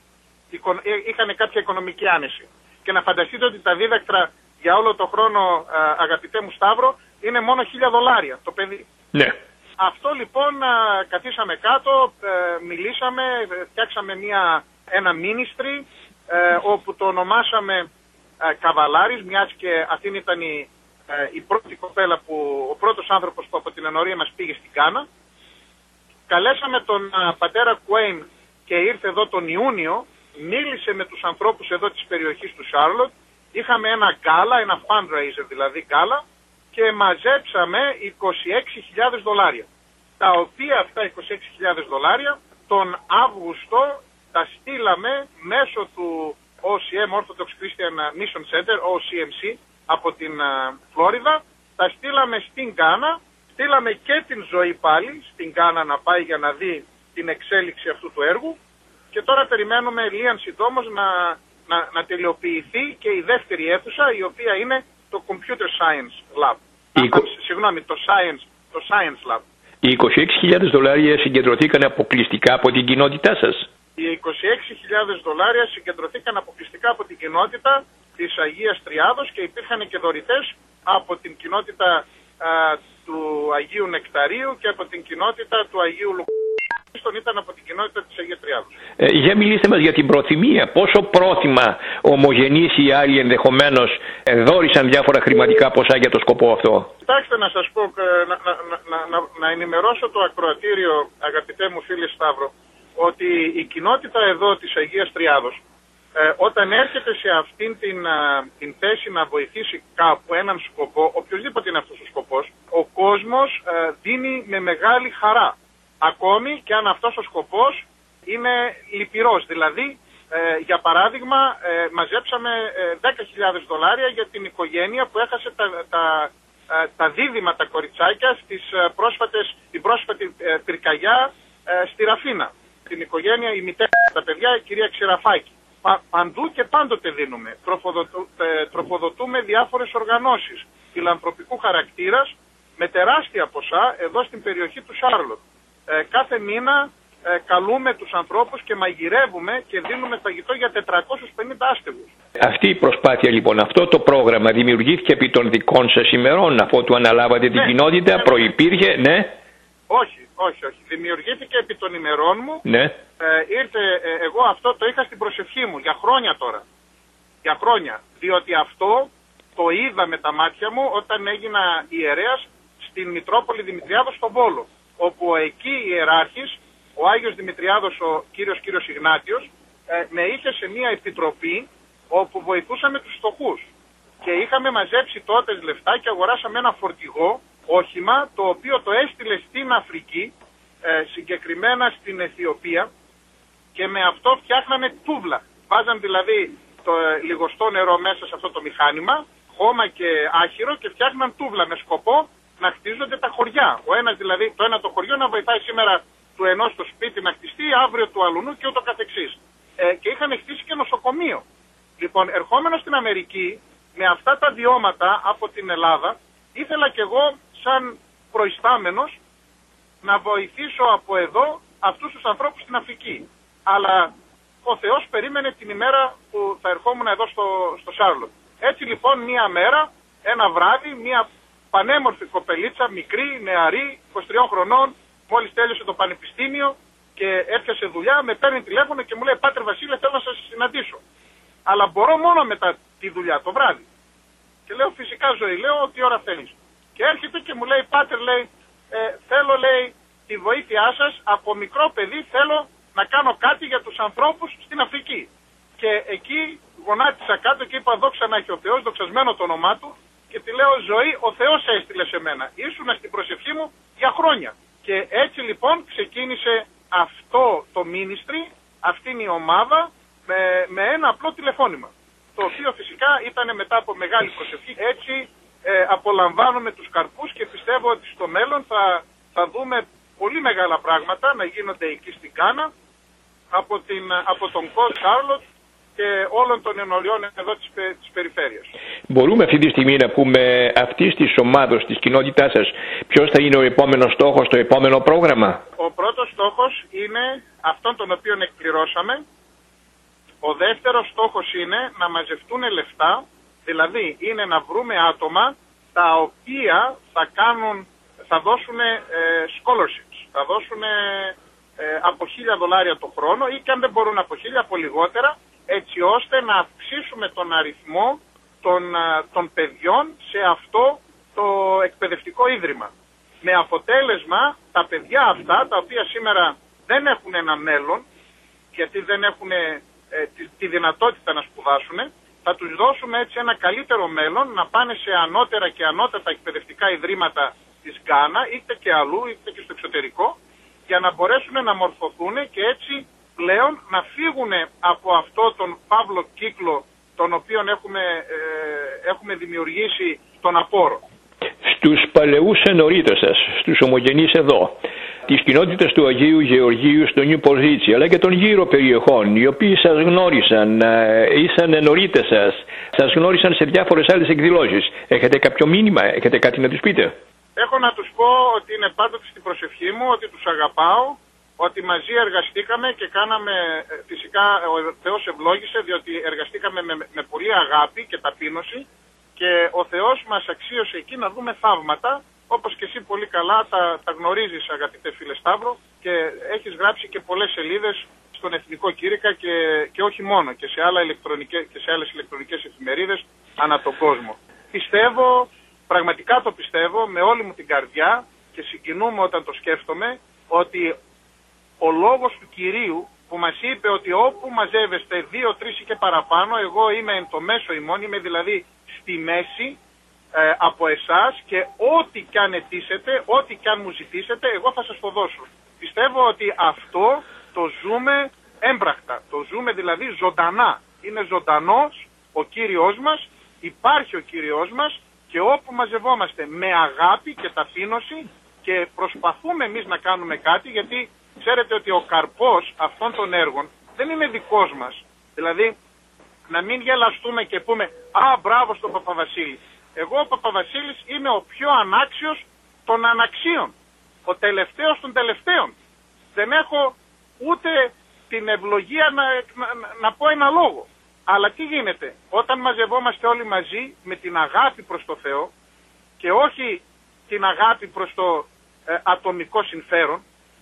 είχαν κάποια οικονομική άνεση. Και να φανταστείτε ότι τα δίδακτρα για όλο το χρόνο, αγαπητέ μου Σταύρο, είναι μόνο $1,000 το παιδί. Ναι. Αυτό λοιπόν καθίσαμε κάτω, μιλήσαμε, φτιάξαμε ένα ministry όπου το ονομάσαμε Καβαλάρης, μιας και αυτή ήταν η πρώτη κοπέλα, ο πρώτος άνθρωπος που από την ενορία μας πήγε στην Γκάνα. Καλέσαμε τον πατέρα Κουέιν και ήρθε εδώ τον Ιούνιο, μίλησε με τους ανθρώπους εδώ της περιοχής του Σάρλοτ, είχαμε ένα γκάλα, ένα fundraiser δηλαδή γκάλα, και μαζέψαμε $26,000, τα οποία αυτά $26,000 τον Αύγουστο τα στείλαμε μέσω του OCM, Orthodox Christian Mission Center, OCMC, από την Φλόριδα, τα στείλαμε στην Γκάνα, στείλαμε και την Ζωή πάλι στην Γκάνα να πάει για να δει την εξέλιξη αυτού του έργου, και τώρα περιμένουμε λίγαν συντόμως να τελειοποιηθεί και η δεύτερη αίθουσα, η οποία είναι το Computer Science Lab. Συγγνώμη, το Science Lab. Οι $26,000 συγκεντρωθήκαν αποκλειστικά από την κοινότητά σας? Οι $26,000 συγκεντρωθήκαν αποκλειστικά από την κοινότητα της Αγίας Τριάδος και υπήρχαν και δωρητές από την κοινότητα του Αγίου Νεκταρίου και από την κοινότητα του Αγίου Λουκάστον, ήταν από την κοινότητα της Αγίας Τριάδος. Για μιλήστε μας για την προθυμία. Πόσο πρόθυμα ομογενείς ή άλλοι ενδεχομένως δώρισαν διάφορα χρηματικά ποσά για το σκοπό αυτό? Κοιτάξτε, να σας πω, να ενημερώσω το ακροατήριο, αγαπητέ μου φίλε Σταύρο, ότι η κοινότητα εδώ της Αγίας Τριάδος, όταν έρχεται σε αυτήν την θέση να βοηθήσει κάπου έναν σκοπό, οποιοδήποτε είναι αυτός ο σκοπός, ο κόσμος δίνει με μεγάλη χαρά. Ακόμη και αν αυτός ο σκοπός είναι λυπηρός. Δηλαδή, για παράδειγμα, μαζέψαμε $10,000 για την οικογένεια που έχασε τα δίδυμα, τα κοριτσάκια, την πρόσφατη πυρκαγιά στη Ραφίνα. Την οικογένεια, η μητέρα, τα παιδιά, η κυρία Ξηραφάκη. Παντού και πάντοτε δίνουμε. Τροφοδοτούμε διάφορες οργανώσεις φιλανθρωπικού χαρακτήρας με τεράστια ποσά εδώ στην περιοχή του Σάρλοτ. Κάθε μήνα καλούμε τους ανθρώπους και μαγειρεύουμε και δίνουμε φαγητό για 450 άστεγους. Αυτή η προσπάθεια λοιπόν, αυτό το πρόγραμμα δημιουργήθηκε επί των δικών σας ημερών, αφού του αναλάβατε την κοινότητα, προϋπήρχε, ναι? Όχι. Δημιουργήθηκε επί των ημερών μου. Ναι. Εγώ αυτό το είχα στην προσευχή μου για χρόνια τώρα. Για χρόνια. Διότι αυτό το είδα με τα μάτια μου όταν έγινα ιερέας στην Μητρόπολη Δημητριάδος στον Βόλο. Όπου εκεί η ιεράρχης, ο Άγιος Δημητριάδος, ο κύριος Ιγνάτιος, με είχε σε μια επιτροπή όπου βοηθούσαμε τους φτωχούς. Και είχαμε μαζέψει τότε λεφτά και αγοράσαμε ένα φορτηγό όχημα, το οποίο το έστειλε στην Αφρική, συγκεκριμένα στην Αιθιοπία, και με αυτό φτιάχνανε τούβλα. Βάζαν δηλαδή το λιγοστό νερό μέσα σε αυτό το μηχάνημα, χώμα και άχυρο, και φτιάχναν τούβλα με σκοπό να χτίζονται τα χωριά. Ο ένας δηλαδή, το ένα το χωριό να βοηθάει σήμερα του ενός το σπίτι να χτιστεί, αύριο του αλουνού και ούτω καθεξής. Και είχαν χτίσει και νοσοκομείο. Λοιπόν, ερχόμενο στην Αμερική, με αυτά τα βιώματα από την Ελλάδα, ήθελα κι εγώ σαν προϊστάμενος να βοηθήσω από εδώ αυτούς τους ανθρώπους στην Αφρική. Αλλά ο Θεός περίμενε την ημέρα που θα ερχόμουν εδώ στο Σάρλοτ. Έτσι λοιπόν μία μέρα, ένα βράδυ, μία πανέμορφη κοπελίτσα, μικρή, νεαρή, 23 χρονών, μόλις τέλειωσε το πανεπιστήμιο και έπιασε δουλειά, με παίρνει τηλέφωνο και μου λέει «Πάτερ Βασίλη, θέλω να σας συναντήσω. Αλλά μπορώ μόνο μετά τη δουλειά, το βράδυ». Και λέω «Φυσικά ζωή», λέω «Τι ώρα θέλεις». Και έρχεται και μου λέει «Πάτερ», λέει, θέλω, λέει, τη βοήθειά σας, από μικρό παιδί θέλω να κάνω κάτι για τους ανθρώπους στην Αφρική. Και εκεί γονάτισα κάτω και είπα «Δόξα να έχει ο Θεός», δοξασμένο το όνομά του, και τη λέω «Ζωή, ο Θεός έστειλε σε μένα. Ήσουνα στην προσευχή μου για χρόνια». Και έτσι λοιπόν ξεκίνησε αυτό το ministry, αυτή είναι η ομάδα, με ένα απλό τηλεφώνημα. Το οποίο φυσικά ήταν μετά από μεγάλη προσευχή. Έτσι απολαμβάνουμε τους καρπούς και πιστεύω ότι στο μέλλον θα δούμε πολύ μεγάλα πράγματα να γίνονται εκεί στην Γκάνα από τον Κο Σάρλοτ και όλων των ενωριών εδώ της περιφέρειας. Μπορούμε αυτή τη στιγμή να πούμε αυτής της ομάδος, της κοινότητάς σας, ποιος θα είναι ο επόμενος στόχος, το επόμενο πρόγραμμα? Ο πρώτος στόχος είναι αυτόν τον οποίο εκπληρώσαμε. Ο δεύτερος στόχος είναι να μαζευτούν λεφτά, δηλαδή είναι να βρούμε άτομα τα οποία θα δώσουν scholarships, θα δώσουν από $1,000 το χρόνο ή και αν δεν μπορούν από 1,000, από λιγότερα, έτσι ώστε να αυξήσουμε τον αριθμό των παιδιών σε αυτό το εκπαιδευτικό ίδρυμα. Με αποτέλεσμα τα παιδιά αυτά, τα οποία σήμερα δεν έχουν ένα μέλλον, γιατί δεν έχουν τη δυνατότητα να σπουδάσουν, θα τους δώσουμε έτσι ένα καλύτερο μέλλον, να πάνε σε ανώτερα και ανώτατα εκπαιδευτικά ιδρύματα της Γκάνα, είτε και αλλού, είτε και στο εξωτερικό, για να μπορέσουν να μορφωθούν και έτσι πλέον να φύγουν από αυτό τον παύλο κύκλο τον οποίο έχουμε δημιουργήσει τον απόρο. Στους παλαιούς ενορίτες σας, στους ομογενείς εδώ, τις κοινότητες του Αγίου Γεωργίου στο Νιου Ποζίτσι, αλλά και των γύρω περιοχών, οι οποίοι σας γνώρισαν, ήσαν ενορίτες σας γνώρισαν σε διάφορες άλλες εκδηλώσεις. Έχετε κάποιο μήνυμα, έχετε κάτι να τους πείτε? Έχω να τους πω ότι είναι πάντοτε στην προσευχή μου, ότι τους αγαπάω, ότι μαζί εργαστήκαμε και κάναμε, φυσικά ο Θεός ευλόγησε, διότι εργαστήκαμε με πολύ αγάπη και ταπείνωση και ο Θεός μας αξίωσε εκεί να δούμε θαύματα, όπως και εσύ πολύ καλά τα γνωρίζεις, αγαπητέ φίλε Σταύρο, και έχεις γράψει και πολλές σελίδες στον Εθνικό Κήρυκα και όχι μόνο, και σε άλλες ηλεκτρονικές εφημερίδες ανά τον κόσμο. Πιστεύω, πραγματικά το πιστεύω με όλη μου την καρδιά και συγκινούμαι όταν το σκέφτομαι, ότι ο λόγος του Κυρίου που μας είπε ότι όπου μαζεύεστε 2, 3 και παραπάνω, εγώ είμαι εν το μέσο ημών, είμαι δηλαδή στη μέση από εσάς και ό,τι κι αν αιτήσετε, ό,τι κι αν μου ζητήσετε, εγώ θα σας το δώσω. Πιστεύω ότι αυτό το ζούμε έμπρακτα, το ζούμε δηλαδή ζωντανά. Είναι ζωντανός ο Κύριος μας, υπάρχει ο Κύριος μας και όπου μαζευόμαστε με αγάπη και ταπείνωση και προσπαθούμε εμείς να κάνουμε κάτι, γιατί ξέρετε ότι ο καρπός αυτών των έργων δεν είναι δικός μας. Δηλαδή, να μην γελαστούμε και πούμε «Α, μπράβο στον Παπαβασίλη». Εγώ ο Παπαβασίλης είμαι ο πιο ανάξιος των αναξίων. Ο τελευταίος των τελευταίων. Δεν έχω ούτε την ευλογία να πω ένα λόγο. Αλλά τι γίνεται, όταν μαζευόμαστε όλοι μαζί με την αγάπη προς το Θεό και όχι την αγάπη προς το ατομικό συμφέρον,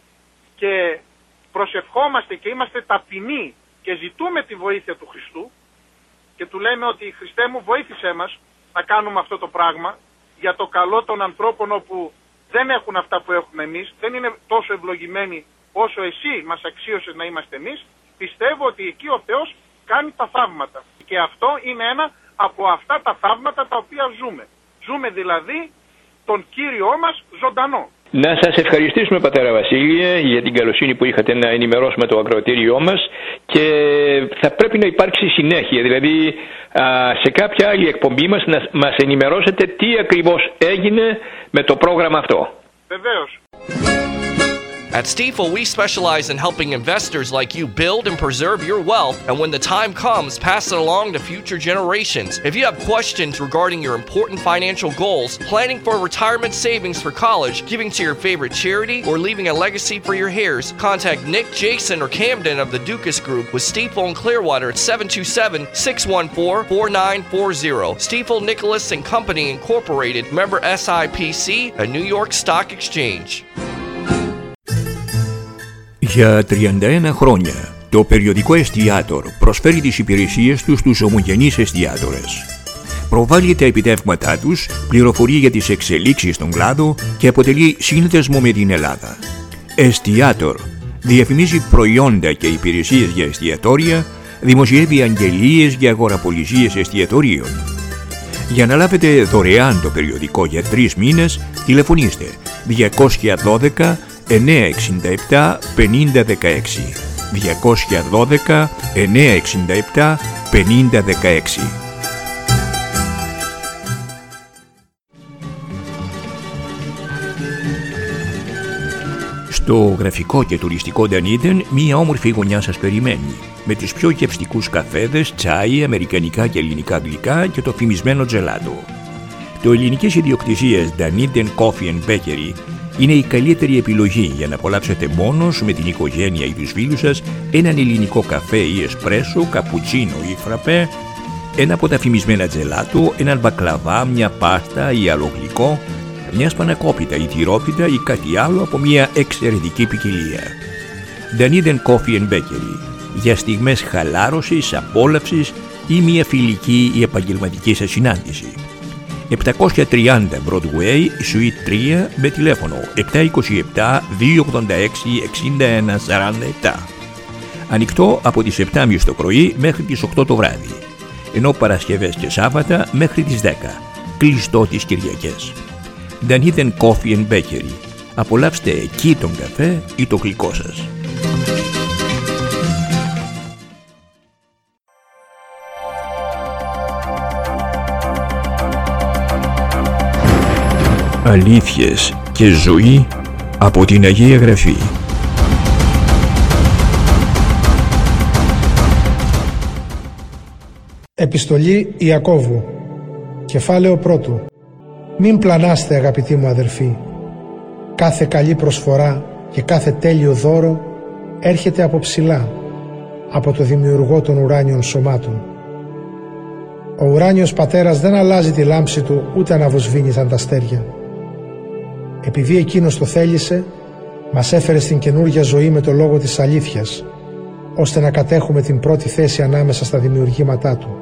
και προσευχόμαστε και είμαστε ταπεινοί και ζητούμε τη βοήθεια του Χριστού και του λέμε ότι Χριστέ μου βοήθησέ μας να κάνουμε αυτό το πράγμα για το καλό των ανθρώπων όπου δεν έχουν αυτά που έχουμε εμείς, δεν είναι τόσο ευλογημένοι όσο εσύ μας αξίωσες να είμαστε εμείς, πιστεύω ότι εκεί ο Θεός κάνει τα θαύματα. Και αυτό είναι ένα από αυτά τα θαύματα τα οποία ζούμε. Ζούμε δηλαδή τον Κύριό μας ζωντανό. Να σας ευχαριστήσουμε, πατέρα Βασίλη, για την καλοσύνη που είχατε να ενημερώσουμε το ακροατήριό μας και θα πρέπει να υπάρξει συνέχεια, δηλαδή σε κάποια άλλη εκπομπή μας να μας ενημερώσετε τι ακριβώς έγινε με το πρόγραμμα αυτό. Βεβαίως. At Stifel, we specialize in helping investors like you build and preserve your wealth, and when the time comes, pass it along to future generations. If you have questions regarding your important financial goals, planning for retirement savings for college, giving to your favorite charity, or leaving a legacy for your heirs, contact Nick, Jason, or Camden of the Dukas Group with Stifel in Clearwater at 727-614-4940. Stifel, Nicholas & Company Incorporated, member SIPC, a New York Stock Exchange. Για 31 χρόνια, το περιοδικό Εστιάτορ προσφέρει τις υπηρεσίες του στους ομογενείς εστιάτορες. Προβάλλει τα επιτεύγματά τους, πληροφορεί για τις εξελίξεις στον κλάδο και αποτελεί σύνδεσμο με την Ελλάδα. Εστιάτορ διαφημίζει προϊόντα και υπηρεσίες για εστιατόρια, δημοσιεύει αγγελίες για αγοραπολισίες εστιατορίων. Για να λάβετε δωρεάν το περιοδικό για 3 μήνες, τηλεφωνήστε 212 967 5016 212 967 5016. Στο γραφικό και τουριστικό Ντανίτεν, μία όμορφη γωνιά σας περιμένει, με τους πιο γευστικούς καφέδες, τσάι, αμερικανικά και ελληνικά γλυκά και το φημισμένο τζελάτο. Το ελληνικές ιδιοκτησίες Dunedin Coffee and Bakery είναι η καλύτερη επιλογή για να απολαύσετε μόνος με την οικογένεια ή τους φίλους σας έναν ελληνικό καφέ ή εσπρέσο, καπουτσίνο ή φραπέ, ένα από τα φημισμένα τζελάτο, έναν μπακλαβά, μια πάστα ή άλλο γλυκό, μια σπανακόπιτα ή τυρόπιτα ή κάτι άλλο από μια εξαιρετική ποικιλία. Dunedin Coffee and Bakery, για στιγμές χαλάρωσης, απόλαυσης ή μια φιλική ή επαγγελματική σας συνάντηση. 730 Broadway, Suite 3, με τηλέφωνο 727 286 6147. Ανοιχτό από τις 7.30 το πρωί μέχρι τις 8 το βράδυ, ενώ Παρασκευές και Σάββατα μέχρι τις 10, κλειστό τις Κυριακές. Dunedin Coffee and Bakery. Απολαύστε εκεί τον καφέ ή το γλυκό σας. Αλήθειες και ζωή από την Αγία Γραφή. Επιστολή Ιακώβου, κεφάλαιο 1. Μην πλανάστε, αγαπητοί μου αδερφοί. Κάθε καλή προσφορά και κάθε τέλειο δώρο έρχεται από ψηλά, από το δημιουργό των ουράνιων σωμάτων. Ο ουράνιος πατέρας δεν αλλάζει τη λάμψη του, ούτε αναβοσβήνει σαν τα αστέρια. Επειδή εκείνος το θέλησε, μας έφερε στην καινούργια ζωή με το λόγο της αλήθειας, ώστε να κατέχουμε την πρώτη θέση ανάμεσα στα δημιουργήματά του.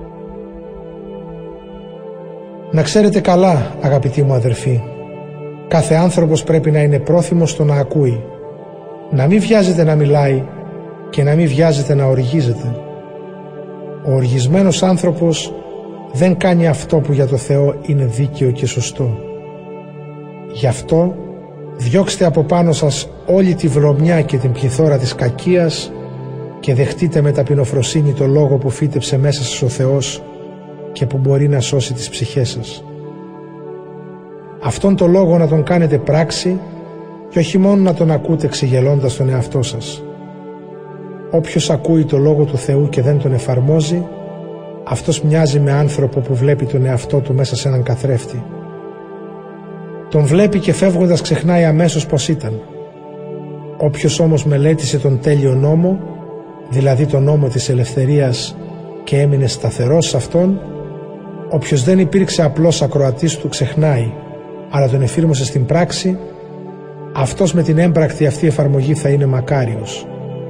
Να ξέρετε καλά, αγαπητοί μου αδερφοί, κάθε άνθρωπος πρέπει να είναι πρόθυμος στο να ακούει, να μην βιάζεται να μιλάει και να μην βιάζεται να οργίζεται. Ο οργισμένος άνθρωπος δεν κάνει αυτό που για το Θεό είναι δίκαιο και σωστό. Γι' αυτό διώξτε από πάνω σας όλη τη βρωμιά και την πληθώρα της κακίας και δεχτείτε με ταπεινοφροσύνη το λόγο που φύτεψε μέσα σας ο Θεός και που μπορεί να σώσει τις ψυχές σας. Αυτόν τον λόγο να τον κάνετε πράξη και όχι μόνο να τον ακούτε ξεγελώντας τον εαυτό σας. Όποιος ακούει το λόγο του Θεού και δεν τον εφαρμόζει, αυτός μοιάζει με άνθρωπο που βλέπει τον εαυτό του μέσα σε έναν καθρέφτη. Τον βλέπει και φεύγοντας ξεχνάει αμέσως πως ήταν. Όποιος όμως μελέτησε τον τέλειο νόμο, δηλαδή τον νόμο της ελευθερίας, και έμεινε σταθερός σε αυτόν, όποιος δεν υπήρξε απλός ακροατής του ξεχνάει, αλλά τον εφήρμοσε στην πράξη, αυτός με την έμπρακτη αυτή εφαρμογή θα είναι μακάριος.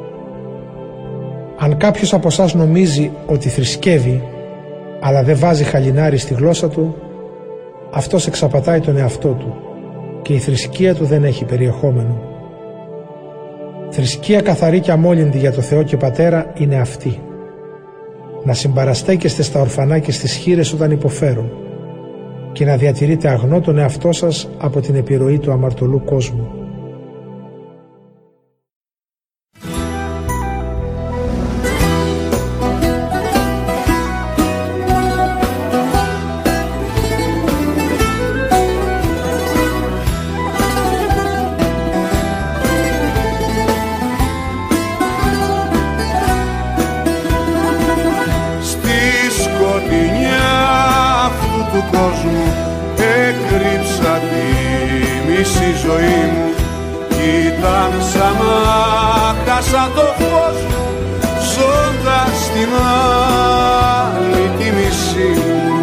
Αν κάποιος από εσάς νομίζει ότι θρησκεύει, αλλά δεν βάζει χαλινάρι στη γλώσσα του, αυτός εξαπατάει τον εαυτό του και η θρησκεία του δεν έχει περιεχόμενο. Θρησκεία καθαρή και αμόλυντη για το Θεό και Πατέρα είναι αυτή: να συμπαραστέκεστε στα ορφανά και στις χήρες όταν υποφέρουν και να διατηρείτε αγνό τον εαυτό σας από την επιρροή του αμαρτωλού κόσμου. μισή ζωή μου ήταν σαν να χάσα το φως μου, ζώντας την άλλη τη μισή μου.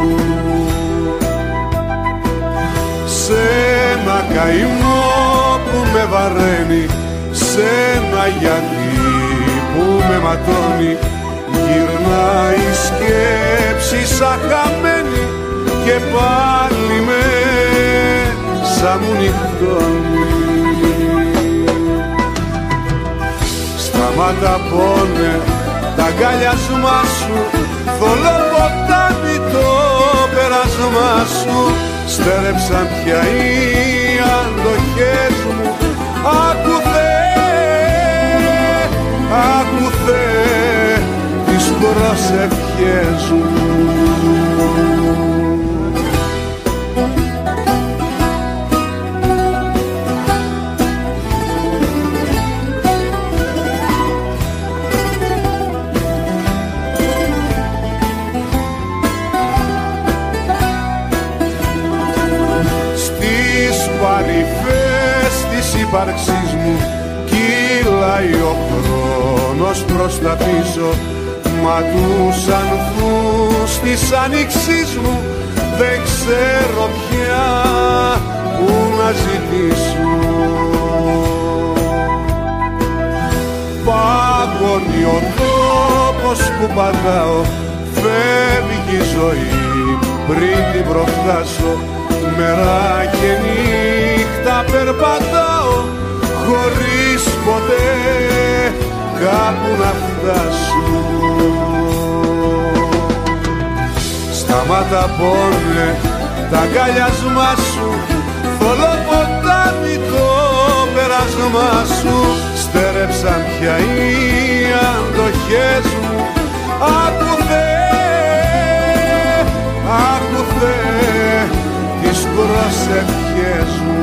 Σε ένα καημό που με βαραίνει, σε ένα γιατί που με ματώνει, γυρνάει η σκέψη σαν χαμένη και πάλι μέσα μου νυχτώνει. Σταμάτα πόνε τα αγκαλιάσμα σου, θολό ποτάμι το περάσμα σου, στέρεψαν πια οι αντοχές μου. Άκου Θεέ, τις προσευχές μου. Στις παρυφές της ύπαρξής μου κυλάει ο χρόνος προς τα πίσω, μα τους ανθούς της άνοιξής μου δεν ξέρω πια που να ζητήσω. Παγώνει ο τόπος που πατάω, φεύγει η ζωή πριν την προφτάσω, μέρα και νύχτα περπατάω χωρίς ποτέ κάπου να φτάσω. Σταμάτα πόνε τα αγκαλιάσμα σου, θολό ποτάμι το περάσμα σου, στέρεψαν πια οι αντοχές μου. Άκου Θεέ, τις προσευχές μου.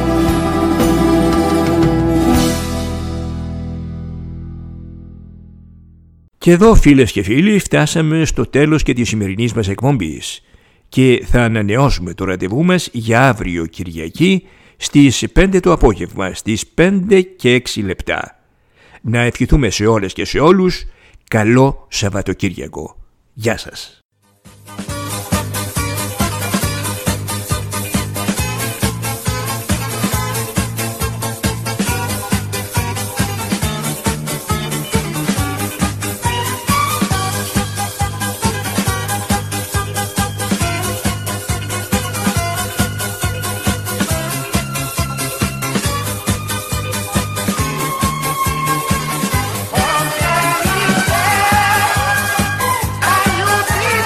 Και εδώ, φίλες και φίλοι, φτάσαμε στο τέλος και της σημερινής μας εκπομπής και θα ανανεώσουμε το ραντεβού μας για αύριο Κυριακή στις 5 το απόγευμα, στις 5 και 6 λεπτά. Να ευχηθούμε σε όλες και σε όλους καλό Σαββατοκύριακο. Γεια σας. Are you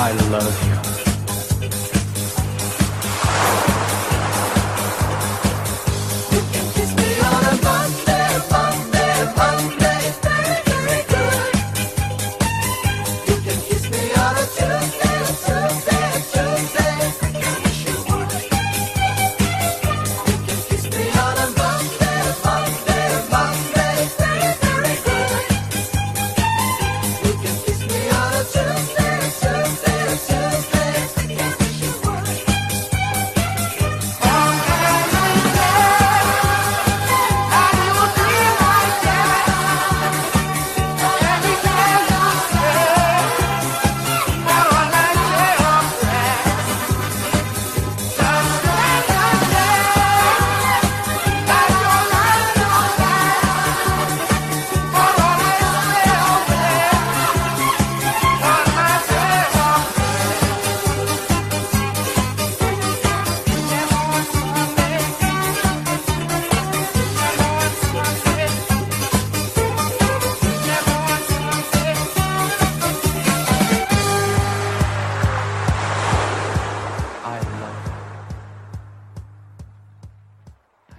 I love you.